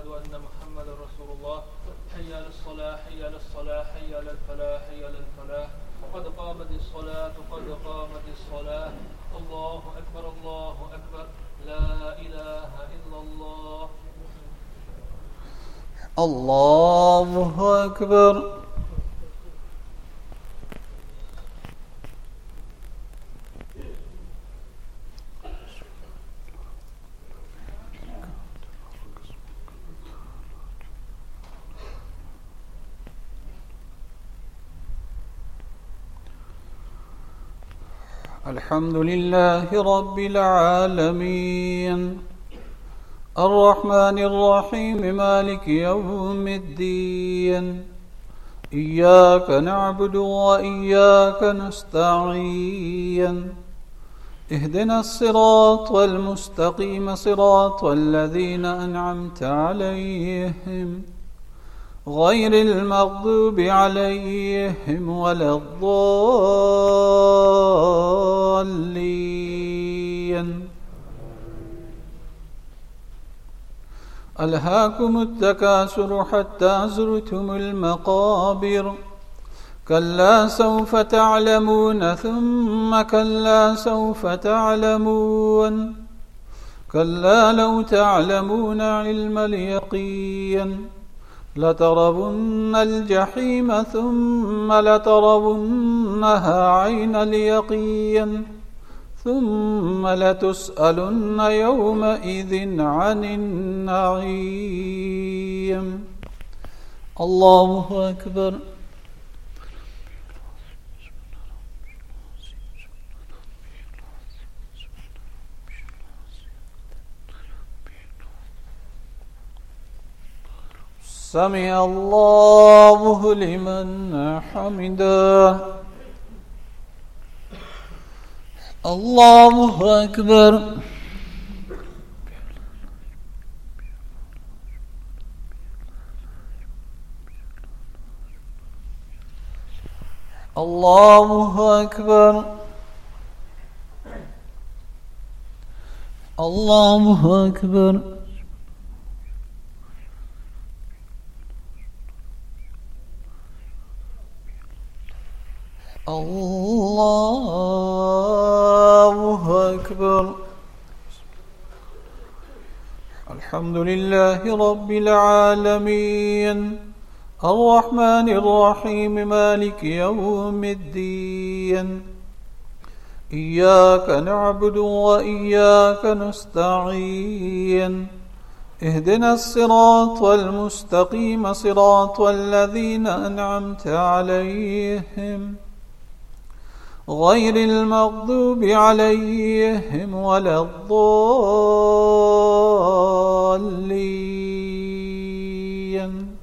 أشهد أن محمدا رسول الله. حي على الصلاة حي على الصلاة حي على الفلاح حي على الفلاح. قد قامت الصلاة قد قامت الصلاة. الله أكبر الله أكبر. لا إله إلا الله. الله أكبر. الحمد لله رب العالمين الرحمن الرحيم مالك يوم الدين. إياك نعبد وإياك نستعين. اهدنا الصراط المستقيم صراط الذين أنعمت عليهم غير المغضوب عليهم ولا الضالين. ألهاكم التكاثر حتى زرتم المقابر. كلا سوف تعلمون ثم كلا سوف تعلمون. كلا لو تعلمون علم اليقين لترون الجحيم ثم لترونها عين اليقين ثم لتسألن يومئذ عن النعيم. الله أكبر. سمع الله لمن حمده. الله أكبر. الله أكبر. الله أكبر. الله أكبر. الحمد لله رب العالمين الرحمن الرحيم مالك يوم الدين. إياك نعبد وإياك نستعين. اهدنا الصراط المستقيم صراط الذين أنعمت عليهم غير المغضوب عليهم ولا الضالين.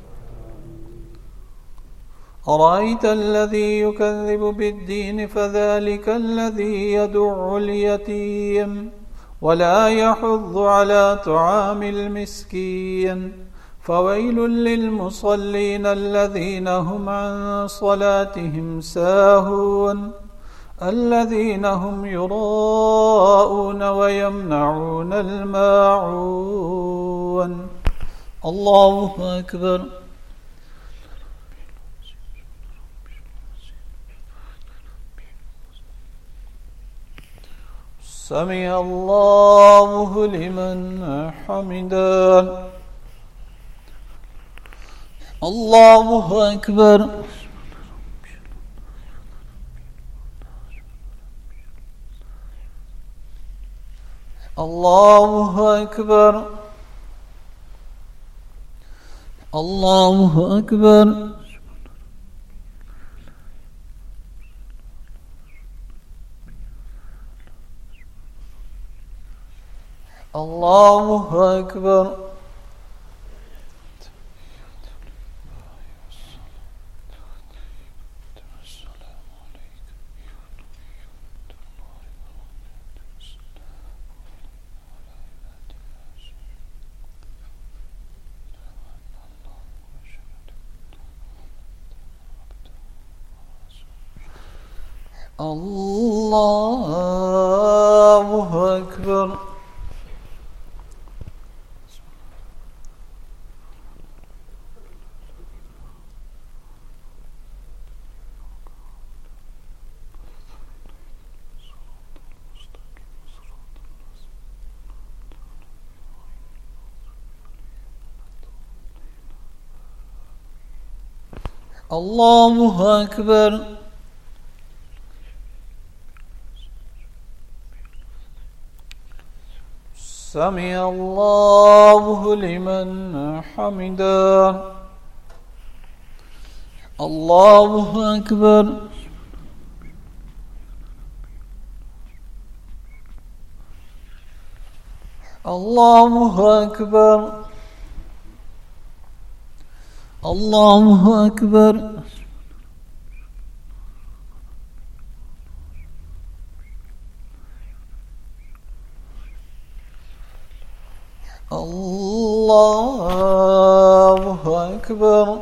أرأيت الذي يكذب بالدين فذلك الذي يدع اليتيم ولا يحض على طعام المسكين. فويل للمصلين الذين هم عن صلاتهم ساهون الذين هم يراءون ويمنعون الماعون. الله أكبر. سمع الله لمن حمده. الله أكبر. الله أكبر. الله أكبر. الله أكبر. الله أكبر. الله أكبر. سمع الله لمن حمده. الله أكبر. الله أكبر. الله أكبر. الله أكبر.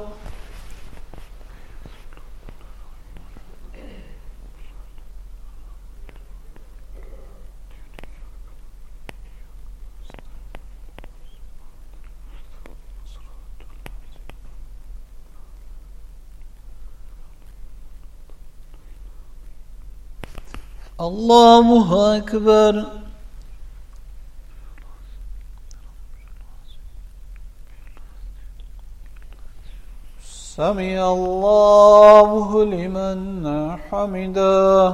الله أكبر. سمع الله لمن حمده.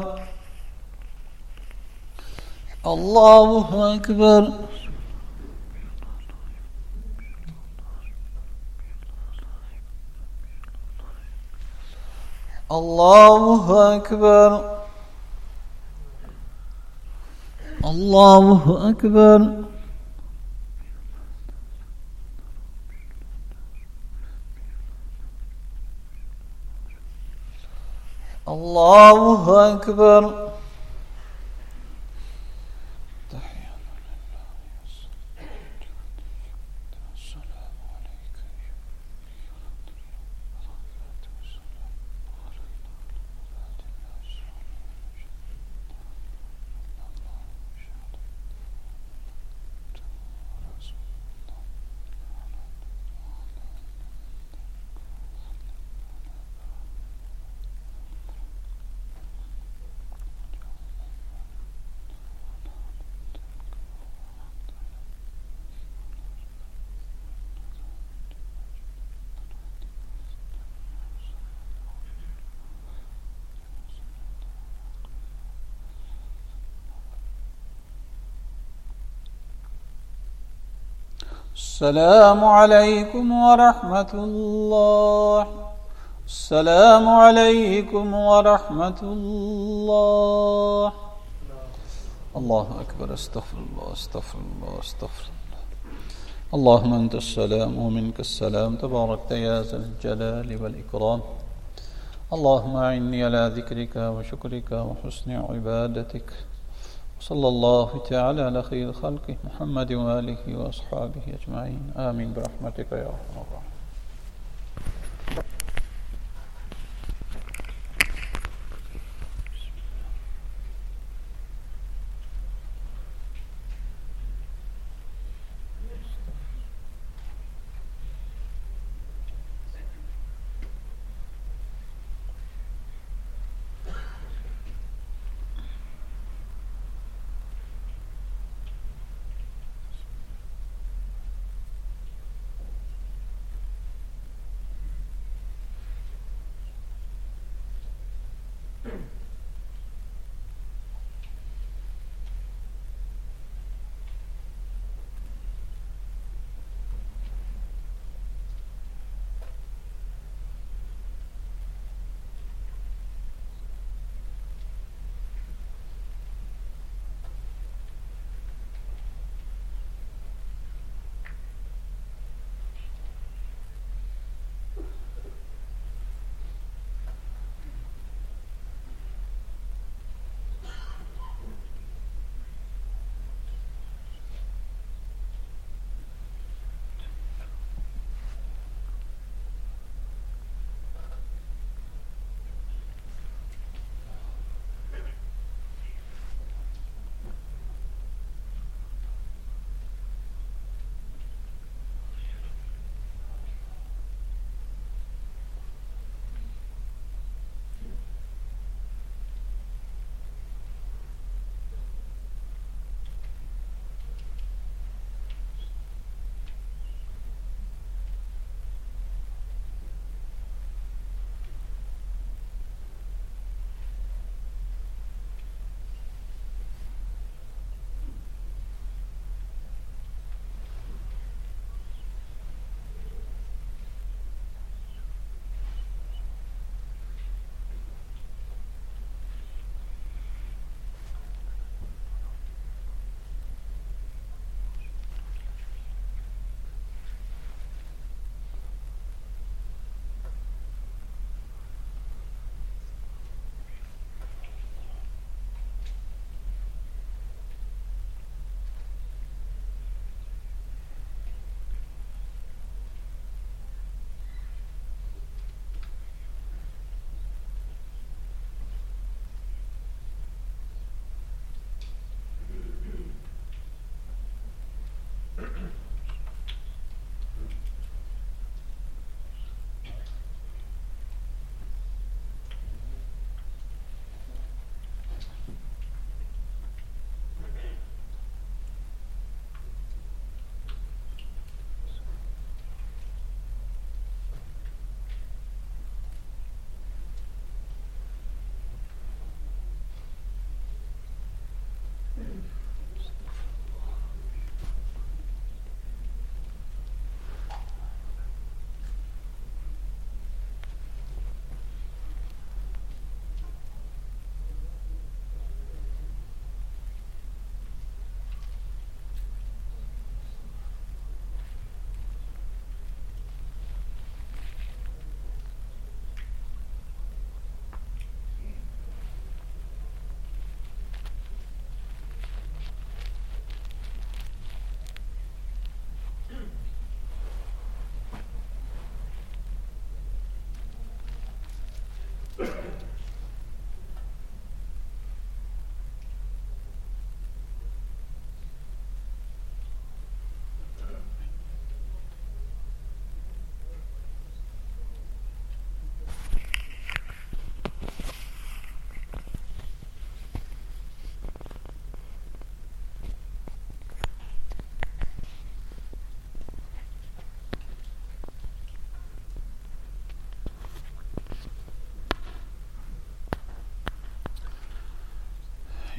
الله أكبر. الله أكبر. الله أكبر. الله أكبر. السلام عليكم ورحمة الله. السلام عليكم ورحمة الله. الله أكبر. استغفر الله استغفر الله استغفر الله. اللهم أنت السلام ومنك السلام، تباركت يا ذا الجلال والإكرام. اللهم أعني على ذكرك وشكرك وحسن عبادتك. صلى الله تعالى على خير خلقه محمد وآله وأصحابه أجمعين. آمين برحمتك يا أرحم الراحمين.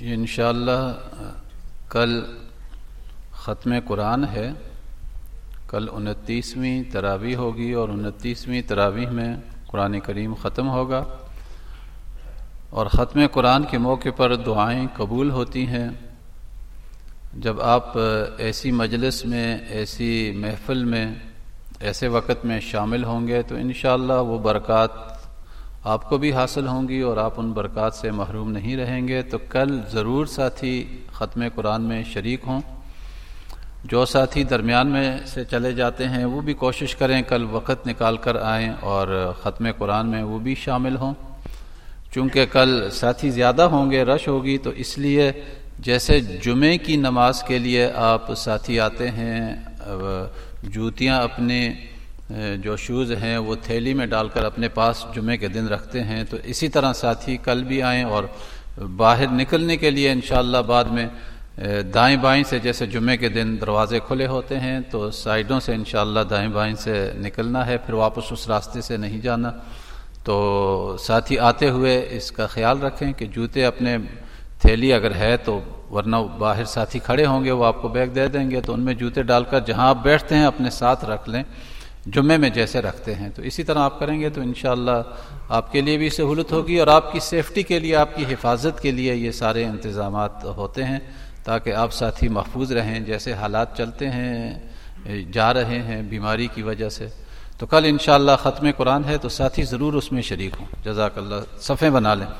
इंशाअल्लाह कल ख़त्म कुरान है। कल 29वीं तरावीह होगी और 29वीं तरावीह में कुरान करीम ख़त्म होगा और ख़त्म कुरान के मौके पर दुआएं कबूल होती हैं। जब आप ऐसी मजलिस में, ऐसी महफ़िल में, ऐसे वक़्त में शामिल होंगे तो इंशाअल्लाह वो बरक़ात आपको भी हासिल होंगी और आप उन बरक़ात से महरूम नहीं रहेंगे। तो कल ज़रूर साथी ख़त्म कुरान में शरीक हों। जो साथी दरमियान में से चले जाते हैं वो भी कोशिश करें कल वक़्त निकाल कर आएँ और ख़त्म कुरान में वो भी शामिल हों। चूँकि कल साथी ज़्यादा होंगे, रश होगी, तो इसलिए जैसे जुमे की नमाज के लिए आप साथी आते हैं, जूतियाँ अपने जो शूज़ हैं वो थैली में डालकर अपने पास जुमे के दिन रखते हैं, तो इसी तरह साथी कल भी आएँ और बाहर निकलने के लिए इंशाअल्लाह बाद में दाएं बाएं से, जैसे जुमे के दिन दरवाज़े खुले होते हैं तो साइडों से इंशाअल्लाह दाएं बाएं से निकलना है, फिर वापस उस रास्ते से नहीं जाना। तो साथी आते हुए इसका ख्याल रखें कि जूते अपने थैली अगर है तो, वरना बाहर साथी खड़े होंगे वो आपको बैग दे देंगे, तो उनमें जूते डालकर जहां आप बैठते हैं अपने साथ रख लें, जुम्मे में जैसे रखते हैं। तो इसी तरह आप करेंगे तो इंशाअल्लाह आपके लिए भी सहूलत होगी और आपकी सेफ्टी के लिए, आपकी हिफाजत के लिए ये सारे इंतज़ामात होते हैं ताकि आप साथी महफूज रहें। जैसे हालात चलते हैं, जा रहे हैं बीमारी की वजह से, तो कल इंशाअल्लाह ख़त्म कुरान है तो साथी ज़रूर उसमें शरीक हों। जज़ाकल्लाह। सफ़े बना लें।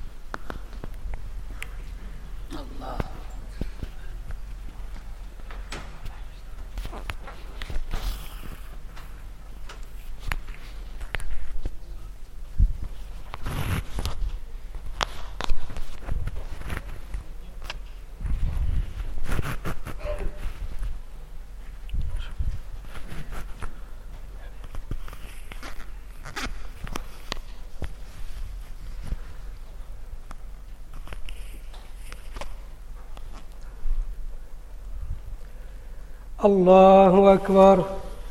अल्लाहु अकबर।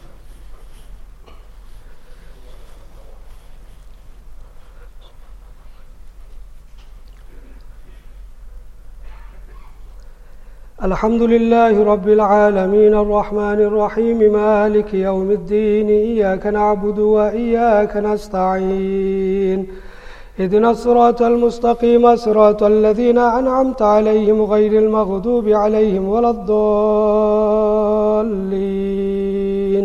अल्हम्दुलिल्लाहि रब्बिल आलमीन अर्रहमानिर रहीम मालिकि यौमिद्दीन इय्याक नअबुदु व इय्याक नस्तईन इहदिना सिरातल मुस्तक़ीम सिरातल लज़ीना अनअमत अलैहिम गैरिल मग़दूबि अलैहिम वलद्दॉल्लीन।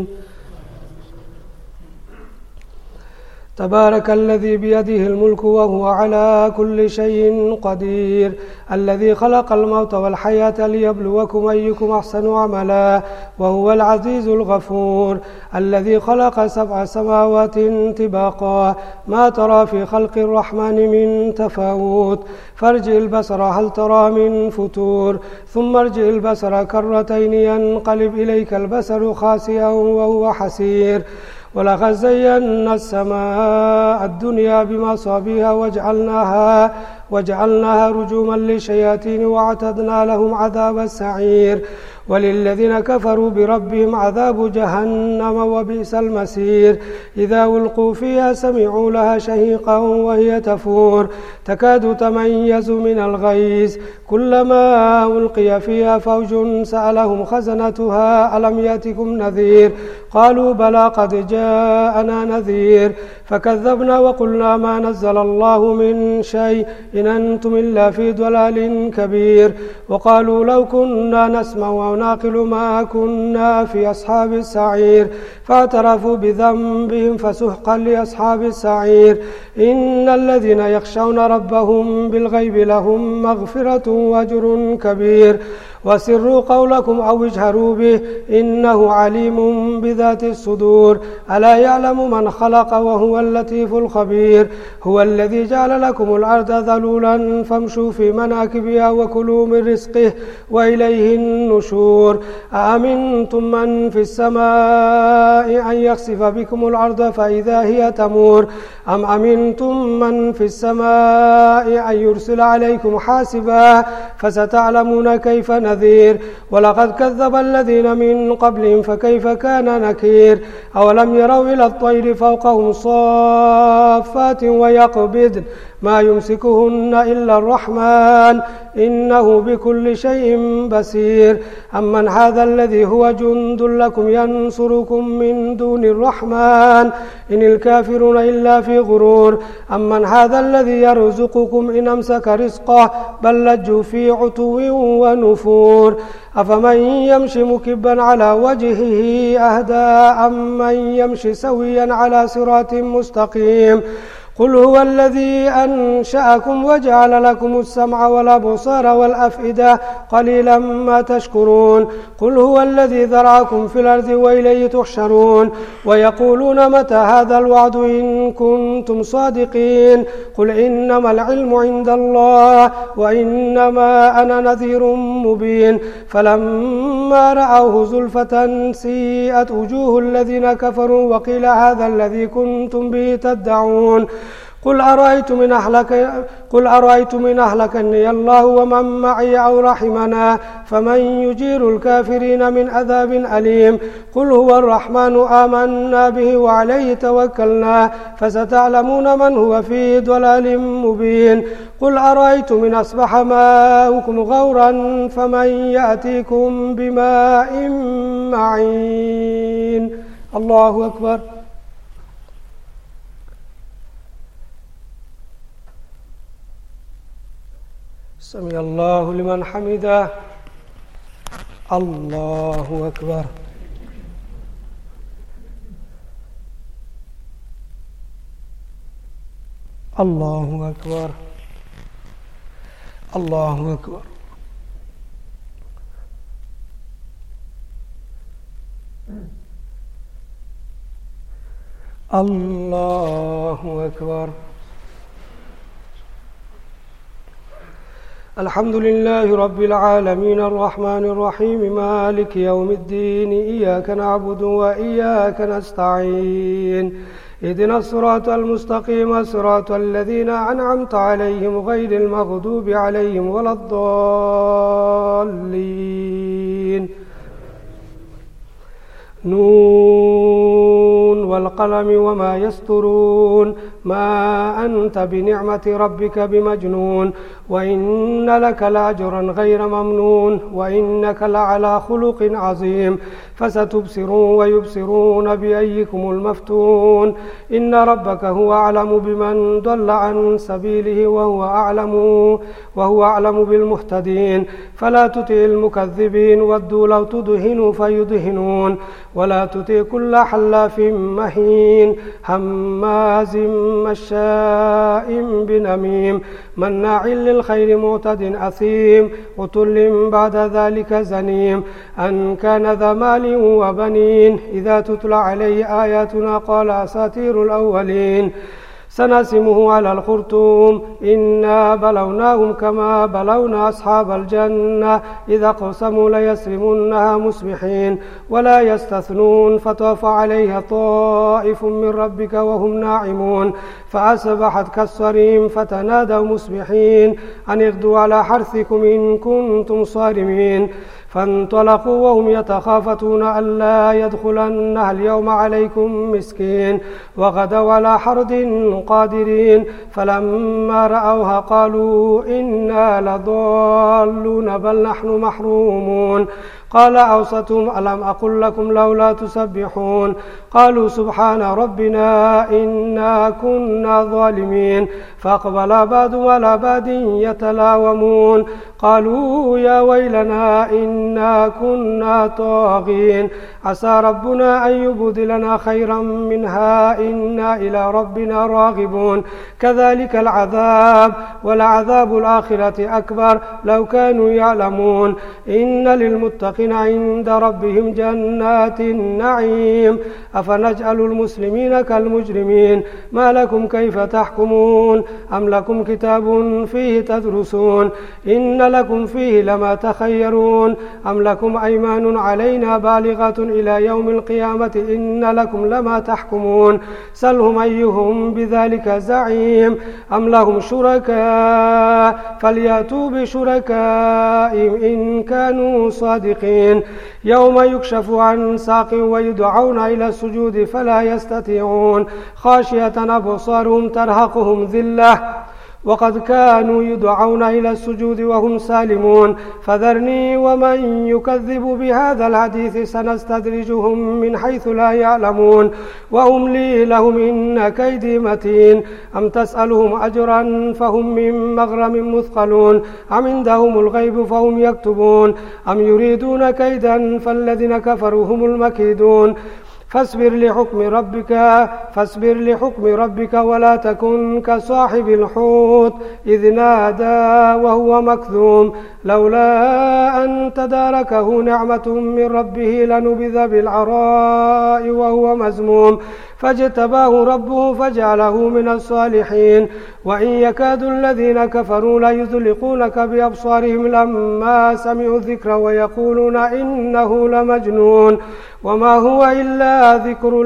तबारकल्लज़ी बियदिहिल मुल्कु व हुवा अला कुल्लि शैइन क़दीर अल्लज़ी ख़लक़ल मौत वल हयाता लियब्लुवकुम अय्युकुम अहसनु अमला व हुवल अज़ीज़ुल गफ़ूर अल्लज़ी ख़लक़ सबअ समावातिन तिबाक़ा मा तरा फ़ी ख़ल्क़िर रहमानि मिन तफ़ावुत फ़र्जि'ल बसरा हल तरा मिन फ़ुतूर थुम्मा अर्जि'ल बसरा कर्रतैनि यन्क़लिब इलैकल बसरु ख़ासिअन व हुवा हसीर वलक़द ज़य्यना अस्समाअ अद्दुनिया बिमसाबिह वजअलनाहा रुजुमन लिश्शयातीन वअतदना लहुम अज़ाबस सईर वलिल्लज़ीन कफ़रू बिरब्बिहिम अज़ाबु जहन्नम वबिअसल मसीर इज़ा उल्क़ू फ़ीहा समिअू लहा शहीक़न वहिय तफ़ूर तकादु तमय्यज़ु मिनल ग़ैज़ कुल्लमा उल्क़िय फ़ीहा फ़ौजुन सअलहुम ख़ज़नतुहा अलम यातिकुम नज़ीर क़ालू बला क़द जाअना नज़ीर फ़कज़्ज़बना वक़ुलना मा नज़्ज़लल्लाहु मिन शै'इन इन अंतुम इल्ला फ़ी ज़लालिन कबीर वक़ालू लौ कुन्ना नस्मअु व नाक़िलु मा कुन्ना फ़ी अस्हाबिस सईर फ़अतरफ़ू बिज़ंबिहिम फ़सुहक़न लिअस्हाबिस सईर इन्नल लज़ीना यख़शौना रब्बहुम बिलग़ैबि लहुम मग़फ़िरतुन व अज्रुन कबीर वसिर्रू क़ौलकुम औ इजहरू बिहि इन्नहु अलीमुम बिज़ातिस सुदूर अला यअलमु मन ख़लक़ व हुवल लतीफ़ुल ख़बीर हुवल्लज़ी जअल लकुमुल अर्ज़ ज़लूलन फ़म्शू फ़ी मनाकिबिहा व कुलू मिन रिज़्क़िहि व इलैहिन नुशूर अअमिनतुम मन फ़िस समाइ अन यख़सिफ़ बिकुमुल अर्ज़ फ़इज़ा हिय तमूर अम अमिनतुम मन फ़िस समाइ अन युरसिला अलैकुम हासिबा फ़सतअलमून कैफ़ نذير ولقد كذب الذين من قبلهم فكيف كان نكير أولم يروا إلى الطير فوقهم صافات ويقبضن ما يمسكهن إلا الرحمن إنه بكل شيء بصير أمن هذا الذي هو جند لكم ينصركم من دون الرحمن إن الكافرون إلا في غرور أمن هذا الذي يرزقكم إن أمسك رزقه بل لجوا في عتو ونفور أفمن يمشي مكبا على وجهه أهدى أمن يمشي سويا على صراط مستقيم قل هو الذي أنشأكم وجعل لكم السمع والأبصار والأفئدة قليلا ما تشكرون قل هو الذي ذرأكم في الأرض وإليه تحشرون ويقولون متى هذا الوعد إن كنتم صادقين قل إنما العلم عند الله وإنما أنا نذير مبين فلما رأوه زلفة سيئت وجوه الذين كفروا وقيل هذا الذي كنتم به تدعون قل أرأيتم إن أهلكني الله ومن معي أو رحمنا فمن يجير الكافرين من عذاب أليم قل هو الرحمن آمنا به وعليه توكلنا فستعلمون من هو في ضلال مبين قل أرأيتم إن أصبح ماؤكم غورا فمن يأتيكم بماء معين الله أكبر سمع الله لمن حمده الله أكبر الله أكبر الله أكبر الله أكبر الحمد لله رب العالمين الرحمن الرحيم مالك يوم الدين إياك نعبد وإياك نستعين اهدنا الصراط المستقيم صراط الذين أنعمت عليهم غير المغضوب عليهم ولا الضالين نون والقلم وما يسطرون ما أنت بنعمة ربك بمجنون وإن لك لأجرا غير ممنون وإنك لعلى خلق عظيم فستبصرون ويبصرون بأيكم المفتون إن ربك هو أعلم بمن ضل عن سبيله وهو أعلم بالمهتدين فلا تطع المكذبين ودوا لو تدهنوا فيدهنون ولا تطع كل حلاف مهين هماز مشاء بنميم مناع للخير معتد أثيم عتل بعد ذلك زنيم أن كان ذا مال وبنين إذا تتلى عليه آياتنا قال أساطير الأولين سنسمه على الخرطوم إنا بلوناهم كما بلونا أصحاب الجنة إذا قسموا ليسرمنها مصبحين ولا يستثنون فطاف عليها طائف من ربك وهم ناعمون فأصبحت كالصريم فتنادوا مصبحين أن اغدوا على حرثكم إن كنتم صارمين فانطلقوا وهم يتخافتون ألا يدخلنها اليوم عليكم مسكين وغدوا على حرد قادرين فلما رأوها قالوا إنا لضالون بل نحن محرومون قال أوسطهم ألم أقل لكم لولا تسبحون قالوا سبحان ربنا إنا كنا ظالمين فأقبل بعضهم على بعض يتلاومون قالوا يا ويلنا إنا كنا طاغين عسى ربنا أن يبدلنا خيرا منها إنا إلى ربنا راغبون كذلك العذاب ولعذاب الآخرة أكبر لو كانوا يعلمون إن للمتقين عند ربهم جنات النعيم أفنجعل المسلمين كالمجرمين ما لكم كيف تحكمون أم لكم كتاب فيه تدرسون إن لكم فيه لما تخيرون أم لكم أيمان علينا بالغة إلى يوم القيامة إن لكم لما تحكمون سلهم أيهم بذلك زعيم أم لهم شركاء فليأتوا بشركائهم إن كانوا صادقين يوم يكشف عن ساق ويدعون إلى السجود فلا يستطيعون خاشية أبصارهم ترهقهم ذلة وقد كانوا يدعون إلى السجود وهم سالمون فذرني ومن يكذب بهذا الحديث سنستدرجهم من حيث لا يعلمون وأملي لهم إن كيدي متين أم تسألهم أجرا فهم من مغرم مثقلون أم عندهم الغيب فهم يكتبون أم يريدون كيدا فالذين كفروا هم المكيدون فاصبر لحكم ربك ولا تكن كصاحب الحوت إذ نادى وهو مكذوم لولا أن تداركه نعمة من ربه لنبذ بالعراء وهو مذموم فاجتباه ربه فجعله من الصالحين وإن يكاد الذين كفروا ليزلقونك بأبصارهم لما سمعوا الذكر ويقولون إنه لمجنون وما هو إلا ذكر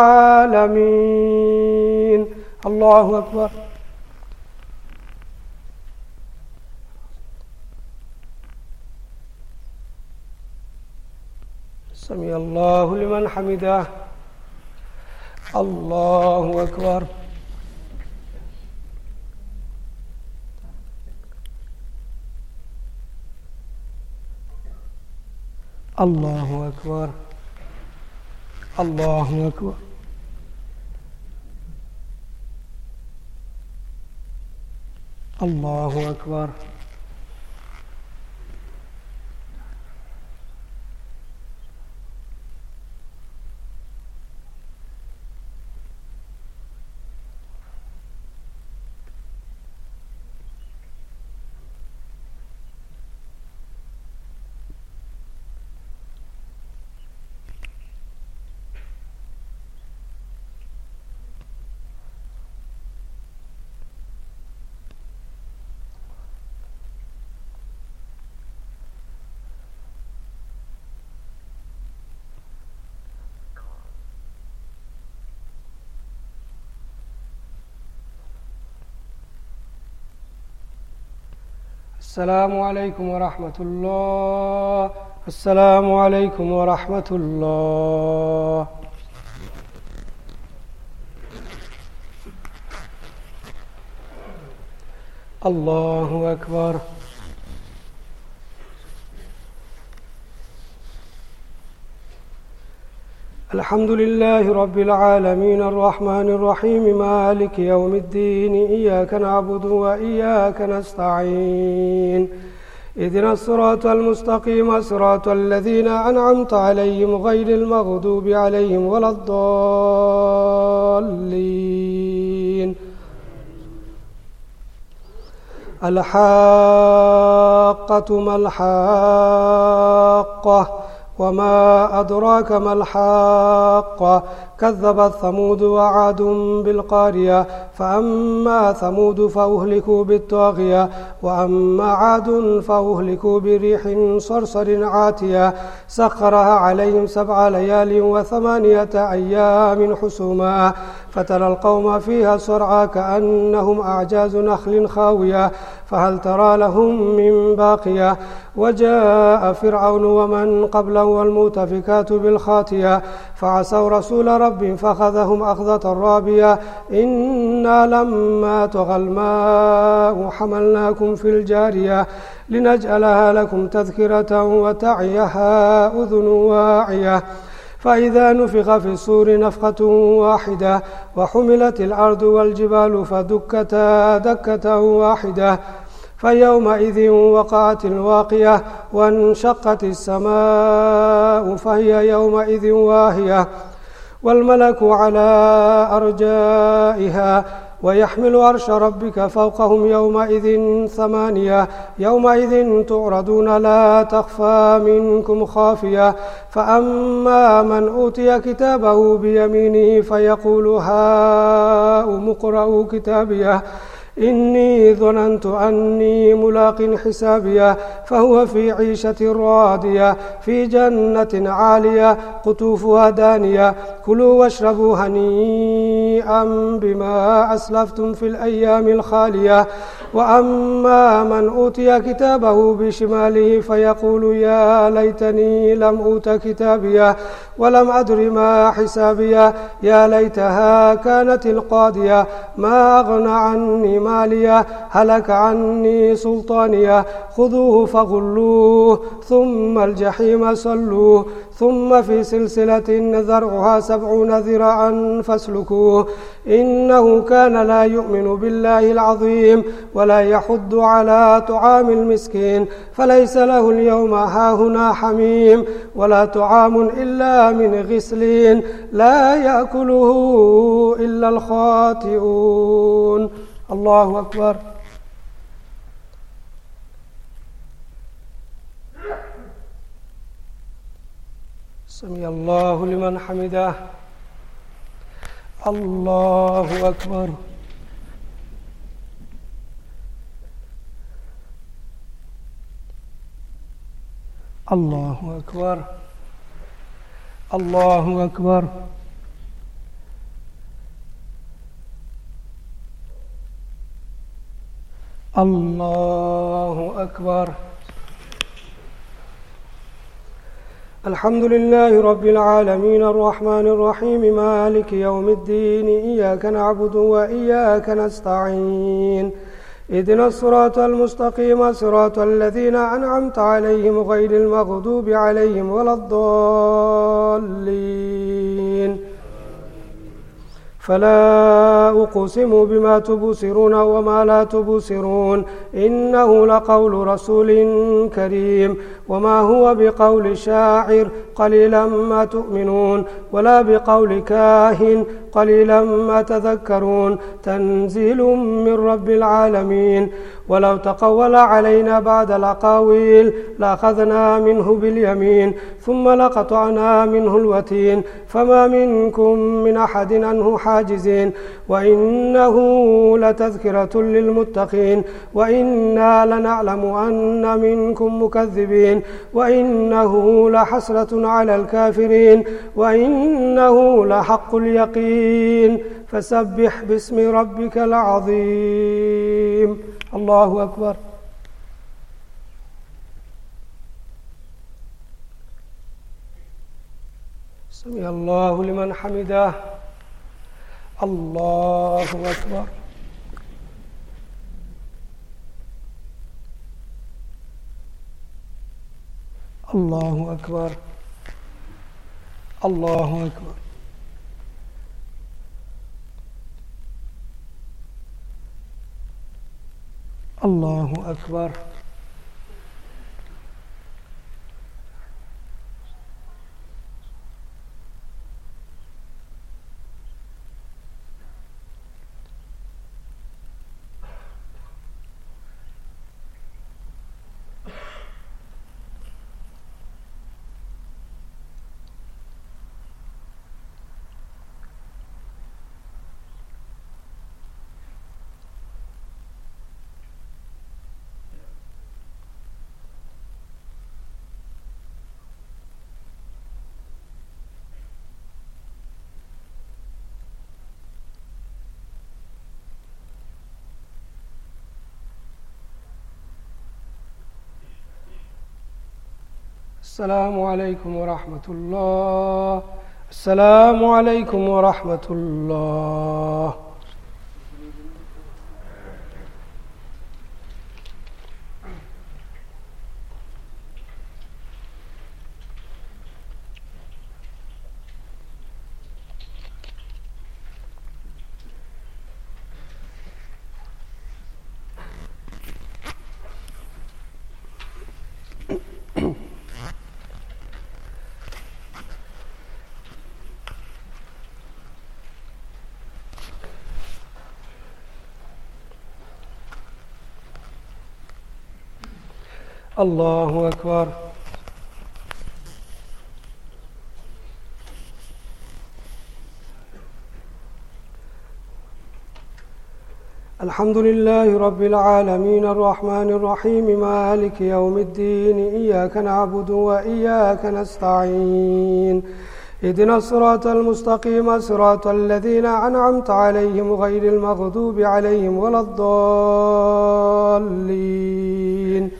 للعالمين الله أكبر سمع الله لمن حمده الله أكبر الله أكبر الله أكبر الله أكبر السلام عليكم ورحمة الله السلام عليكم ورحمة الله الله أكبر الحمد لله رب العالمين الرحمن الرحيم مالك يوم الدين إياك نعبد وإياك نستعين اهدنا الصراط المستقيم صراط الذين أنعمت عليهم غير المغضوب عليهم ولا الضالين الحاقة ما الحاقة وما أدراك ما الحاقة كذبت ثمود وعاد بالقارية فأما ثمود فأهلكوا بالطاغية وأما عاد فأهلكوا بريح صرصر عاتية سخرها عليهم 7 ليال و8 أيام حسوما فترى القوم فيها صرعى كأنهم أعجاز نخل خاوية فهل ترى لهم من باقية وجاء فرعون ومن قبله والمؤتفكات بالخاطية فعصوا رسول رب فأخذهم أخذة رابية إنا لما طغى الماء حملناكم في الجارية لنجعلها لكم تذكرة وتعيها أذن واعية فإذا نفخ في الصور نفخة واحدة وحملت الأرض والجبال فدكتا دكة واحدة فيومئذ وقعت الواقية وانشقت السماء فهي يومئذ واهية والملك على أرجائها ويحمل عرش ربك فوقهم يومئذ ثمانية يومئذ تعرضون لا تخفى منكم خافية فأما من أوتي كتابه بيمينه فيقول هاؤم اقرءوا كتابيه إني ظننت أني ملاق حسابيه فهو في عيشة راضية في جنة عالية قطوفها دانية كلوا واشربوا هنيئا بما أسلفتم في الأيام الخالية وأما من أوتي كتابه بشماله فيقول يا ليتني لم أوت كتابيه ولم أدر ما حسابيه يا ليتها كانت القاضية ما أغنى عني ماليه هلك عني سلطانيه خذوه فغلوه ثم الجحيم صلوه ثم في سلسلة ذرعها 70 ذراعا فاسلكوه إنه كان لا يؤمن بالله العظيم ولا يحض على طعام المسكين فليس له اليوم هاهنا حميم ولا طعام إلا من غسلين لا يأكله إلا الخاطئون. الله أكبر. سمع الله لمن حمده. الله أكبر. الله أكبر. الله أكبر. الله أكبر. الحمد لله رب العالمين الرحمن الرحيم مالك يوم الدين إياك نعبد وإياك نستعين اهدنا الصراط المستقيم صراط الذين أنعمت عليهم غير المغضوب عليهم ولا الضالين. فلا أقسم بما تبصرون وما لا تبصرون إنه لقول رسول كريم وما هو بقول شاعر قليلا ما تؤمنون ولا بقول كاهن قليلا ما تذكرون تنزيل من رب العالمين. ولو تقول علينا بعد الأقاويل لأخذنا منه باليمين ثم لقطعنا منه الوتين فما منكم من أحد عنه حاجزين وإنه لتذكرة للمتقين وإنا لنعلم أن منكم مكذبين وإنه لحسرة على الكافرين وإنه لحق اليقين فسبح باسم ربك العظيم. الله أكبر. سمع الله لمن حمده. الله أكبر. الله أكبر. الله أكبر. الله أكبر. السلام عليكم ورحمة الله. السلام عليكم ورحمة الله. الله أكبر. الحمد لله رب العالمين الرحمن الرحيم مالك يوم الدين إياك نعبد وإياك نستعين اهدنا الصراط المستقيم صراط الذين أنعمت عليهم غير المغضوب عليهم ولا الضالين.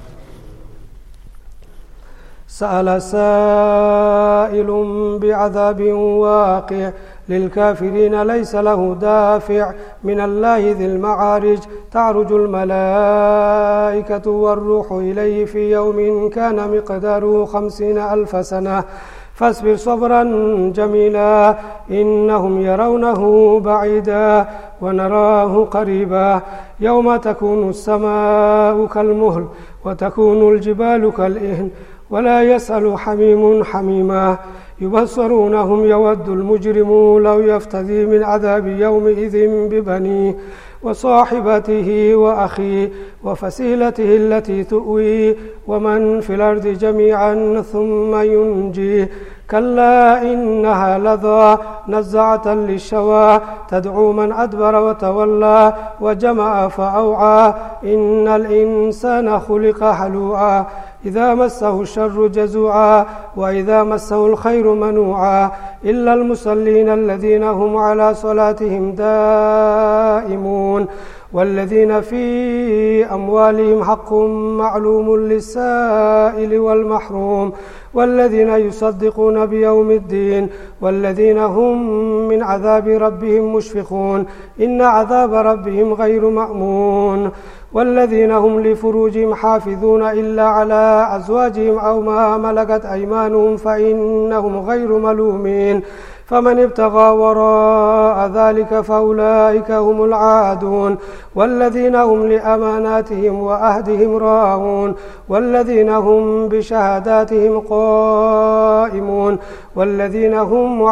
سأل سائل بعذاب واقع للكافرين ليس له دافع من الله ذي المعارج تعرج الملائكة والروح إليه في يوم كان مقداره 50,000 سنة فاصبر صبرا جميلا إنهم يرونه بعيدا ونراه قريبا يوم تكون السماء كالمهل وتكون الجبال كالإهن ولا يسأل حميم حميما يبصرونهم يود المجرم لو يفتدي من عذاب يومئذ ببنيه وصاحبته وأخيه وفصيلته التي تؤويه ومن في الأرض جميعا ثم ينجيه كلا إنها لظى نزعة للشوى تدعو من أدبر وتولى وجمع فأوعى إن الإنسان خلق هلوعا إذا مسه الشر جزوعا وإذا مسه الخير منوعا إلا المصلين الذين هم على صلاتهم دائمون والذين في أموالهم حق معلوم للسائل والمحروم والذين يصدقون بيوم الدين والذين هم من عذاب ربهم مشفقون إن عذاب ربهم غير مأمون والذين هم لفروجهم حافظون إلا على أزواجهم أو ما ملكت أيمانهم فإنهم غير ملومين فمن ابتغى وراء ذلك فأولئك هم العادون والذين هم لأماناتهم وأهدهم راعون والذين هم بشهاداتهم قائمون والذين هم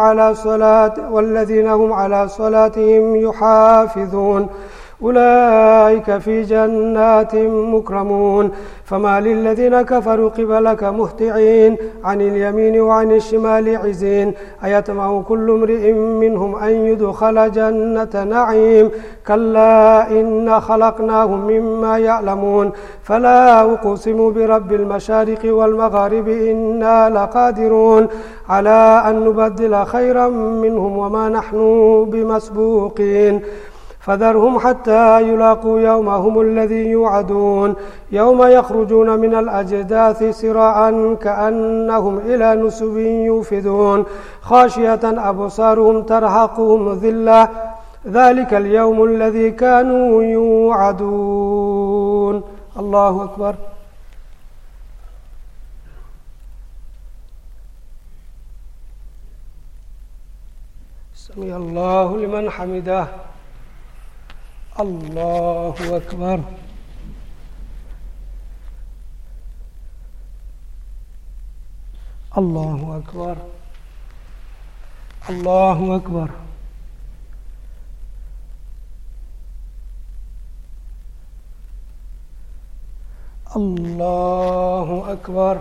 على صلاتهم يحافظون أولئك في جنات مكرمون فما للذين كفروا قبلك مهطعين عن اليمين وعن الشمال عزين أيطمع كل امرئ منهم أن يدخل جنة نعيم كلا إنا خلقناهم مما يعلمون فلا أقسم برب المشارق والمغارب إنا لقادرون على أن نبدل خيرا منهم وما نحن بمسبوقين فذرهم حتى يلاقوا يومهم الذي يوعدون يوم يخرجون من الأجداث سراعا كأنهم إلى نصب يوفدون خاشية أبصارهم ترهقهم ذلة ذلك اليوم الذي كانوا يوعدون. الله أكبر. سمع الله لمن حمده. الله أكبر. الله أكبر. الله أكبر. الله أكبر.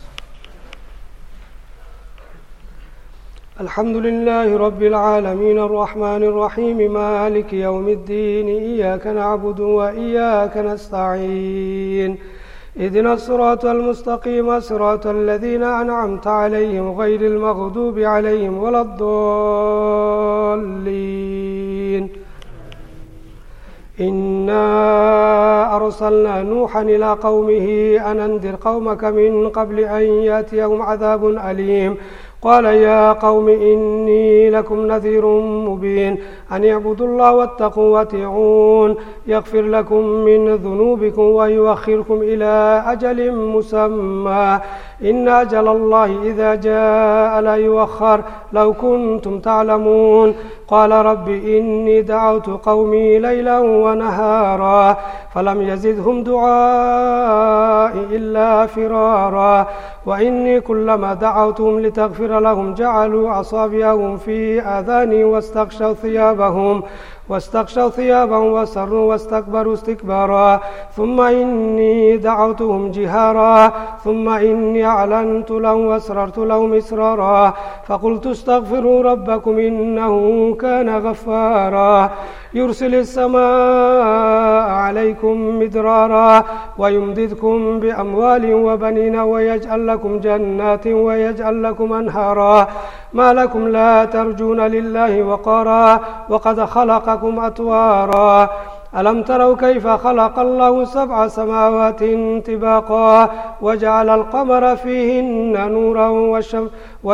الحمد لله رب العالمين الرحمن الرحيم مالك يوم الدين إياك نعبد وإياك نستعين اهدنا الصراط المستقيم صراط الذين أنعمت عليهم غير المغضوب عليهم ولا الضالين. إنا أرسلنا نوحا إلى قومه أن أنذر قومك من قبل أن يأتيهم عذاب أليم قال يا قوم إني لكم نذير مبين أن اعبدوا الله واتقوا واتقون يغفر لكم من ذنوبكم ويؤخركم إلى أجل مسمى إن أجل الله إذا جاء لا يؤخر لو كنتم تعلمون قال رب إني دعوت قومي ليلا ونهارا فلم يزدهم دعائي إلا فرارا وإني كلما دعوتهم لتغفر لهم جعلوا أصابعهم في آذانهم واستغشوا ثيابهم واستغشوا ثيابا وسروا واستكبروا استكبارا ثم إني دعوتهم جهارا ثم إني أعلنت لهم وأسررت لهم إسرارا فقلت استغفروا ربكم إنه كان غفارا يرسل السماء عليكم مدرارا ويمددكم بأموال وبنين ويجعل لكم جنات ويجعل لكم أنهارا ما لكم لا ترجون لله وقارا وقد خلقكم أطوارا ألم تروا كيف خلق الله 7 سماوات طباقا وجعل القمر فيهن نورا والشمس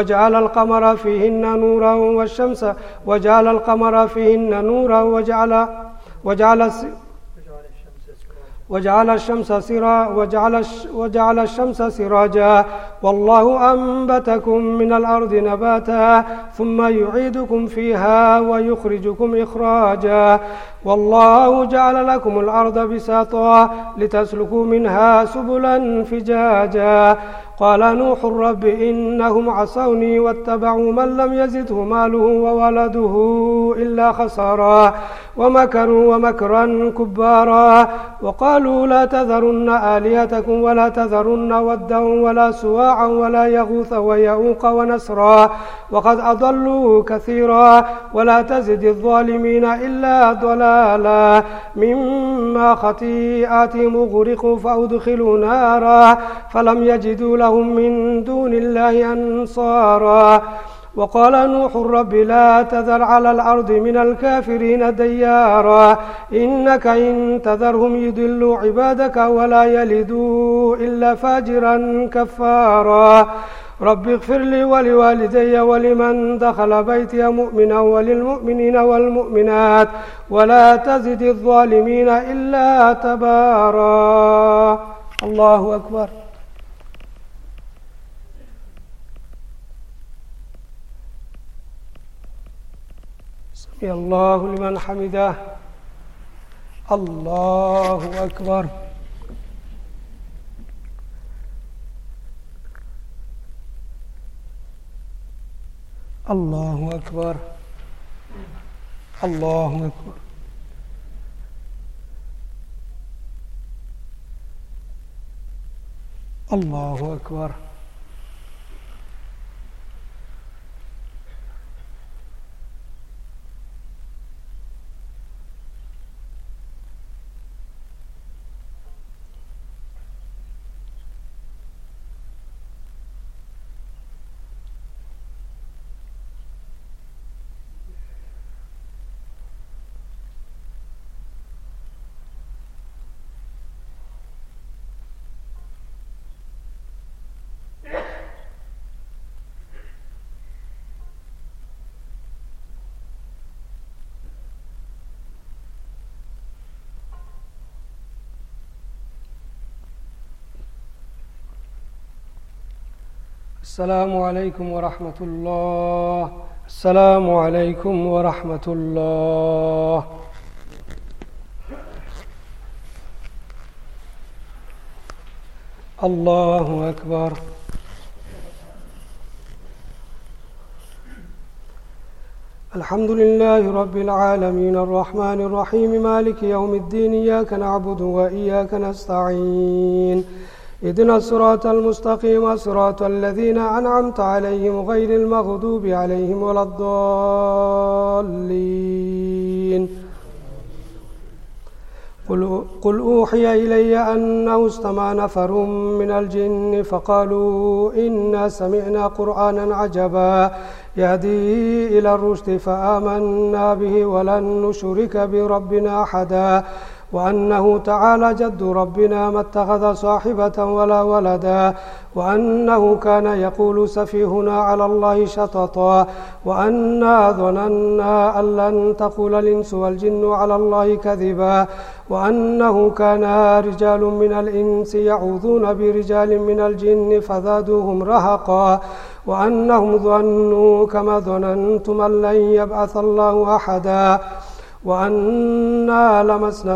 وجعل الشمس سراجا والله أنبتكم من الأرض نباتا ثم يعيدكم فيها ويخرجكم إخراجا والله جعل لكم الأرض بساطا لتسلكوا منها سبلا فجاجا قال نوح رب إنهم عصوني واتبعوا من لم يزده ماله وولده إلا خسارا ومكروا ومكرا كبارا وقالوا لا تذرن آلهتكم ولا تذرن ودا ولا سواعا ولا يغوث ويعوق ونسرا وقد أضلوا كثيرا ولا تزد الظالمين إلا ضلالا مما خطيئاتهم أغرقوا فأدخلوا نارا فلم يجدوا لهم من دون الله أنصارا وقال نوح رب لا تذر على الأرض من الكافرين ديارا إنك إن تذرهم يضلوا عبادك ولا يلدوا إلا فاجرا كفارا رب اغفر لي ولوالدي ولمن دخل بيتي مؤمنا وللمؤمنين والمؤمنات ولا تزد الظالمين إلا تبارا. الله أكبر. سمع الله لمن حمده. الله أكبر. الله أكبر. الله أكبر. الله أكبر. السلام عليكم ورحمة الله. السلام عليكم ورحمة الله. الله أكبر. الحمد لله رب العالمين الرحمن الرحيم مالك يوم الدين إياك نعبد وإياك نستعين اهدنا الصراط المستقيم صراط الذين أنعمت عليهم غير المغضوب عليهم ولا الضالين. قل أوحي إلي أنه استمع نفر من الجن فقالوا إنا سمعنا قرآنا عجبا يهدي إلى الرشد فآمنا به ولن نشرك بربنا أحدا وأنه تعالى جد ربنا ما اتخذ صاحبة ولا ولدا وأنه كان يقول سفيهنا على الله شططا وأنا ظننا أن لن تقول الإنس والجن على الله كذبا وأنه كان رجال من الإنس يعوذون برجال من الجن فزادوهم رهقا وأنهم ظنوا كما ظننتم أن لن يبعث الله أحدا وأنا لمسنا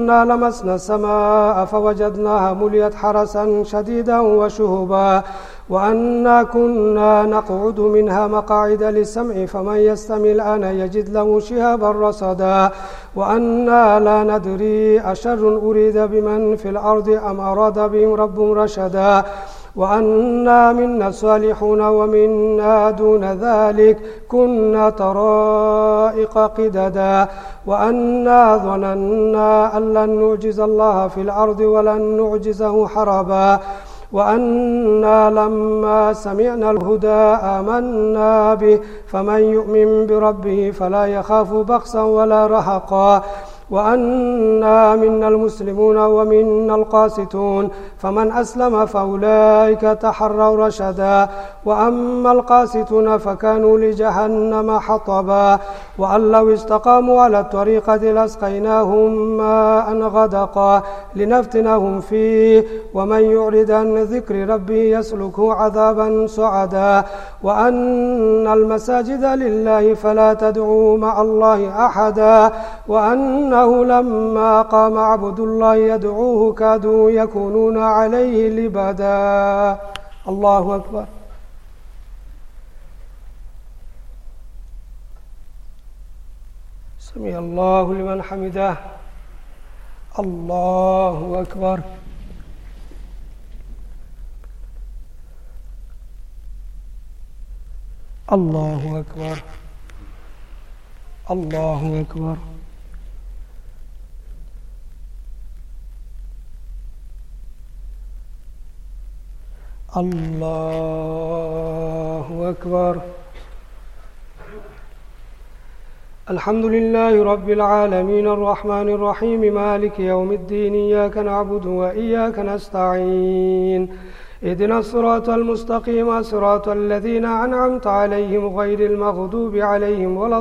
السماء فوجدناها مليت حرسا شديدا وشهبا وأنا كنا نقعد منها مقاعد للسمع فمن يستمع الآن يجد له شهابا رصدا وأنا لا ندري أشر أريد بمن في الأرض أم أراد بهم ربهم رشدا وأنا منا الصالحون ومنا دون ذلك كنا طرائق قددا وأنا ظننا أن لن نعجز الله في الأرض ولن نعجزه حربا وأنا لما سمعنا الهدى آمنا به فمن يؤمن بربه فلا يخاف بخسا ولا رهقا وأنا منا المسلمون ومنا القاسطون فمن أسلم فأولئك تحروا رشدا وأما القاسطون فكانوا لجهنم حطبا وأن لو استقاموا على الطريقة لاسقيناهم ماء غدقا لنفتنهم فيه ومن يعرض عن ذكر ربه يسلكه عذابا صعدا وأن المساجد لله فلا تدعوا مع الله أحدا وأنه لما قام عبد الله يدعوه كادوا يكونون عليه لبدا. الله أكبر. سمع الله لمن حمده. الله أكبر. الله أكبر. الله أكبر. الله أكبر. الحمد لله رب العالمين الرحمن الرحيم مالك يوم الدين إياك نعبد وإياك نستعين اهدنا الصراط المستقيم صراط الذين أنعمت عليهم غير المغضوب عليهم ولا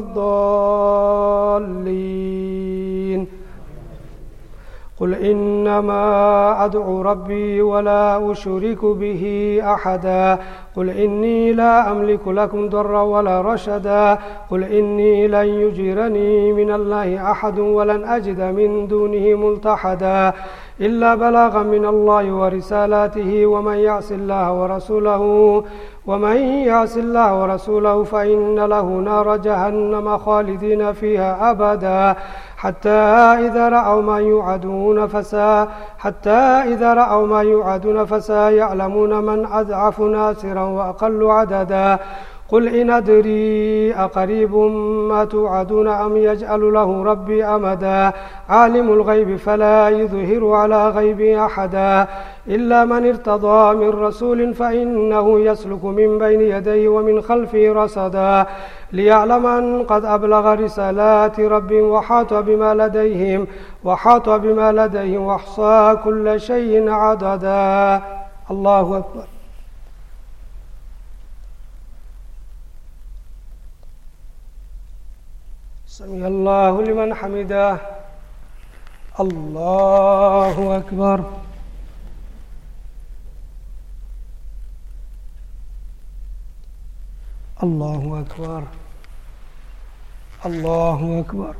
الضالين. قل إنما أدعو ربي ولا أشرك به أحدا قل إني لا أملك لكم ضرا ولا رشدا قل إني لن يجيرني من الله أحد ولن أجد من دونه ملتحدا إلا بلاغا من الله ورسالاته ومن يعص الله ورسوله فإن له نار جهنم خالدين فيها أبدا حتى إذا رأوا ما يوعدون فسيعلمون من أضعف ناصرا وأقل عددا قل إن أدري أقريب ما توعدون أم يجعل له ربي أمدا عالم الغيب فلا يظهر على غيبه أحدا إلا من ارتضى من رسول فإنه يسلك من بين يديه ومن خلفه رصدا ليعلم أن قد أبلغ رسالات ربهم وحاط بما لديهم وأحصى كل شيء عددا. الله أكبر. سمع الله لمن حمده. الله أكبر. الله أكبر. الله أكبر.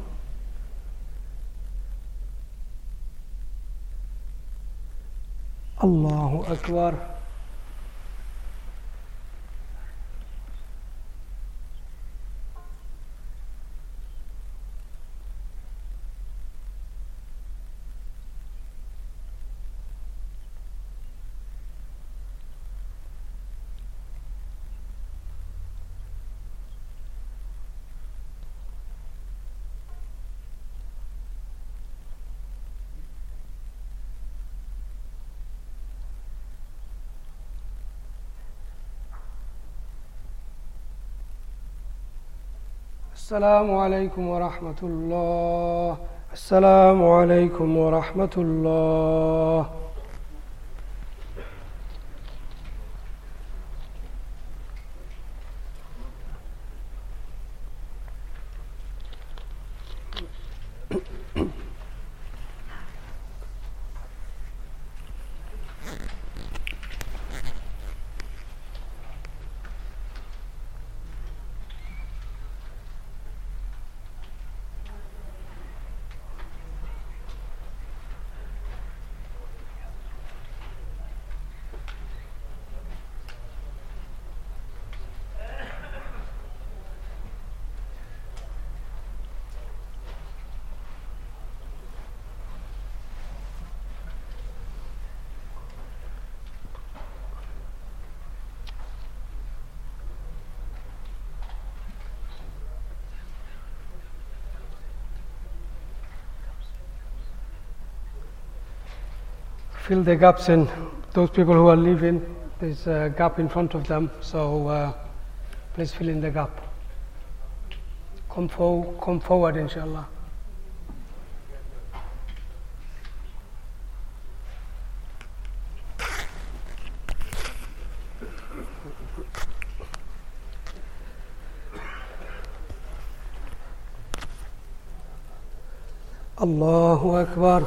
الله أكبر. السلام عليكم ورحمة الله. السلام عليكم ورحمة الله. fill the gaps in. Those people who are leaving, there's a gap in front of them, so please fill in the gap. Come forward, inshallah. Allahu Akbar.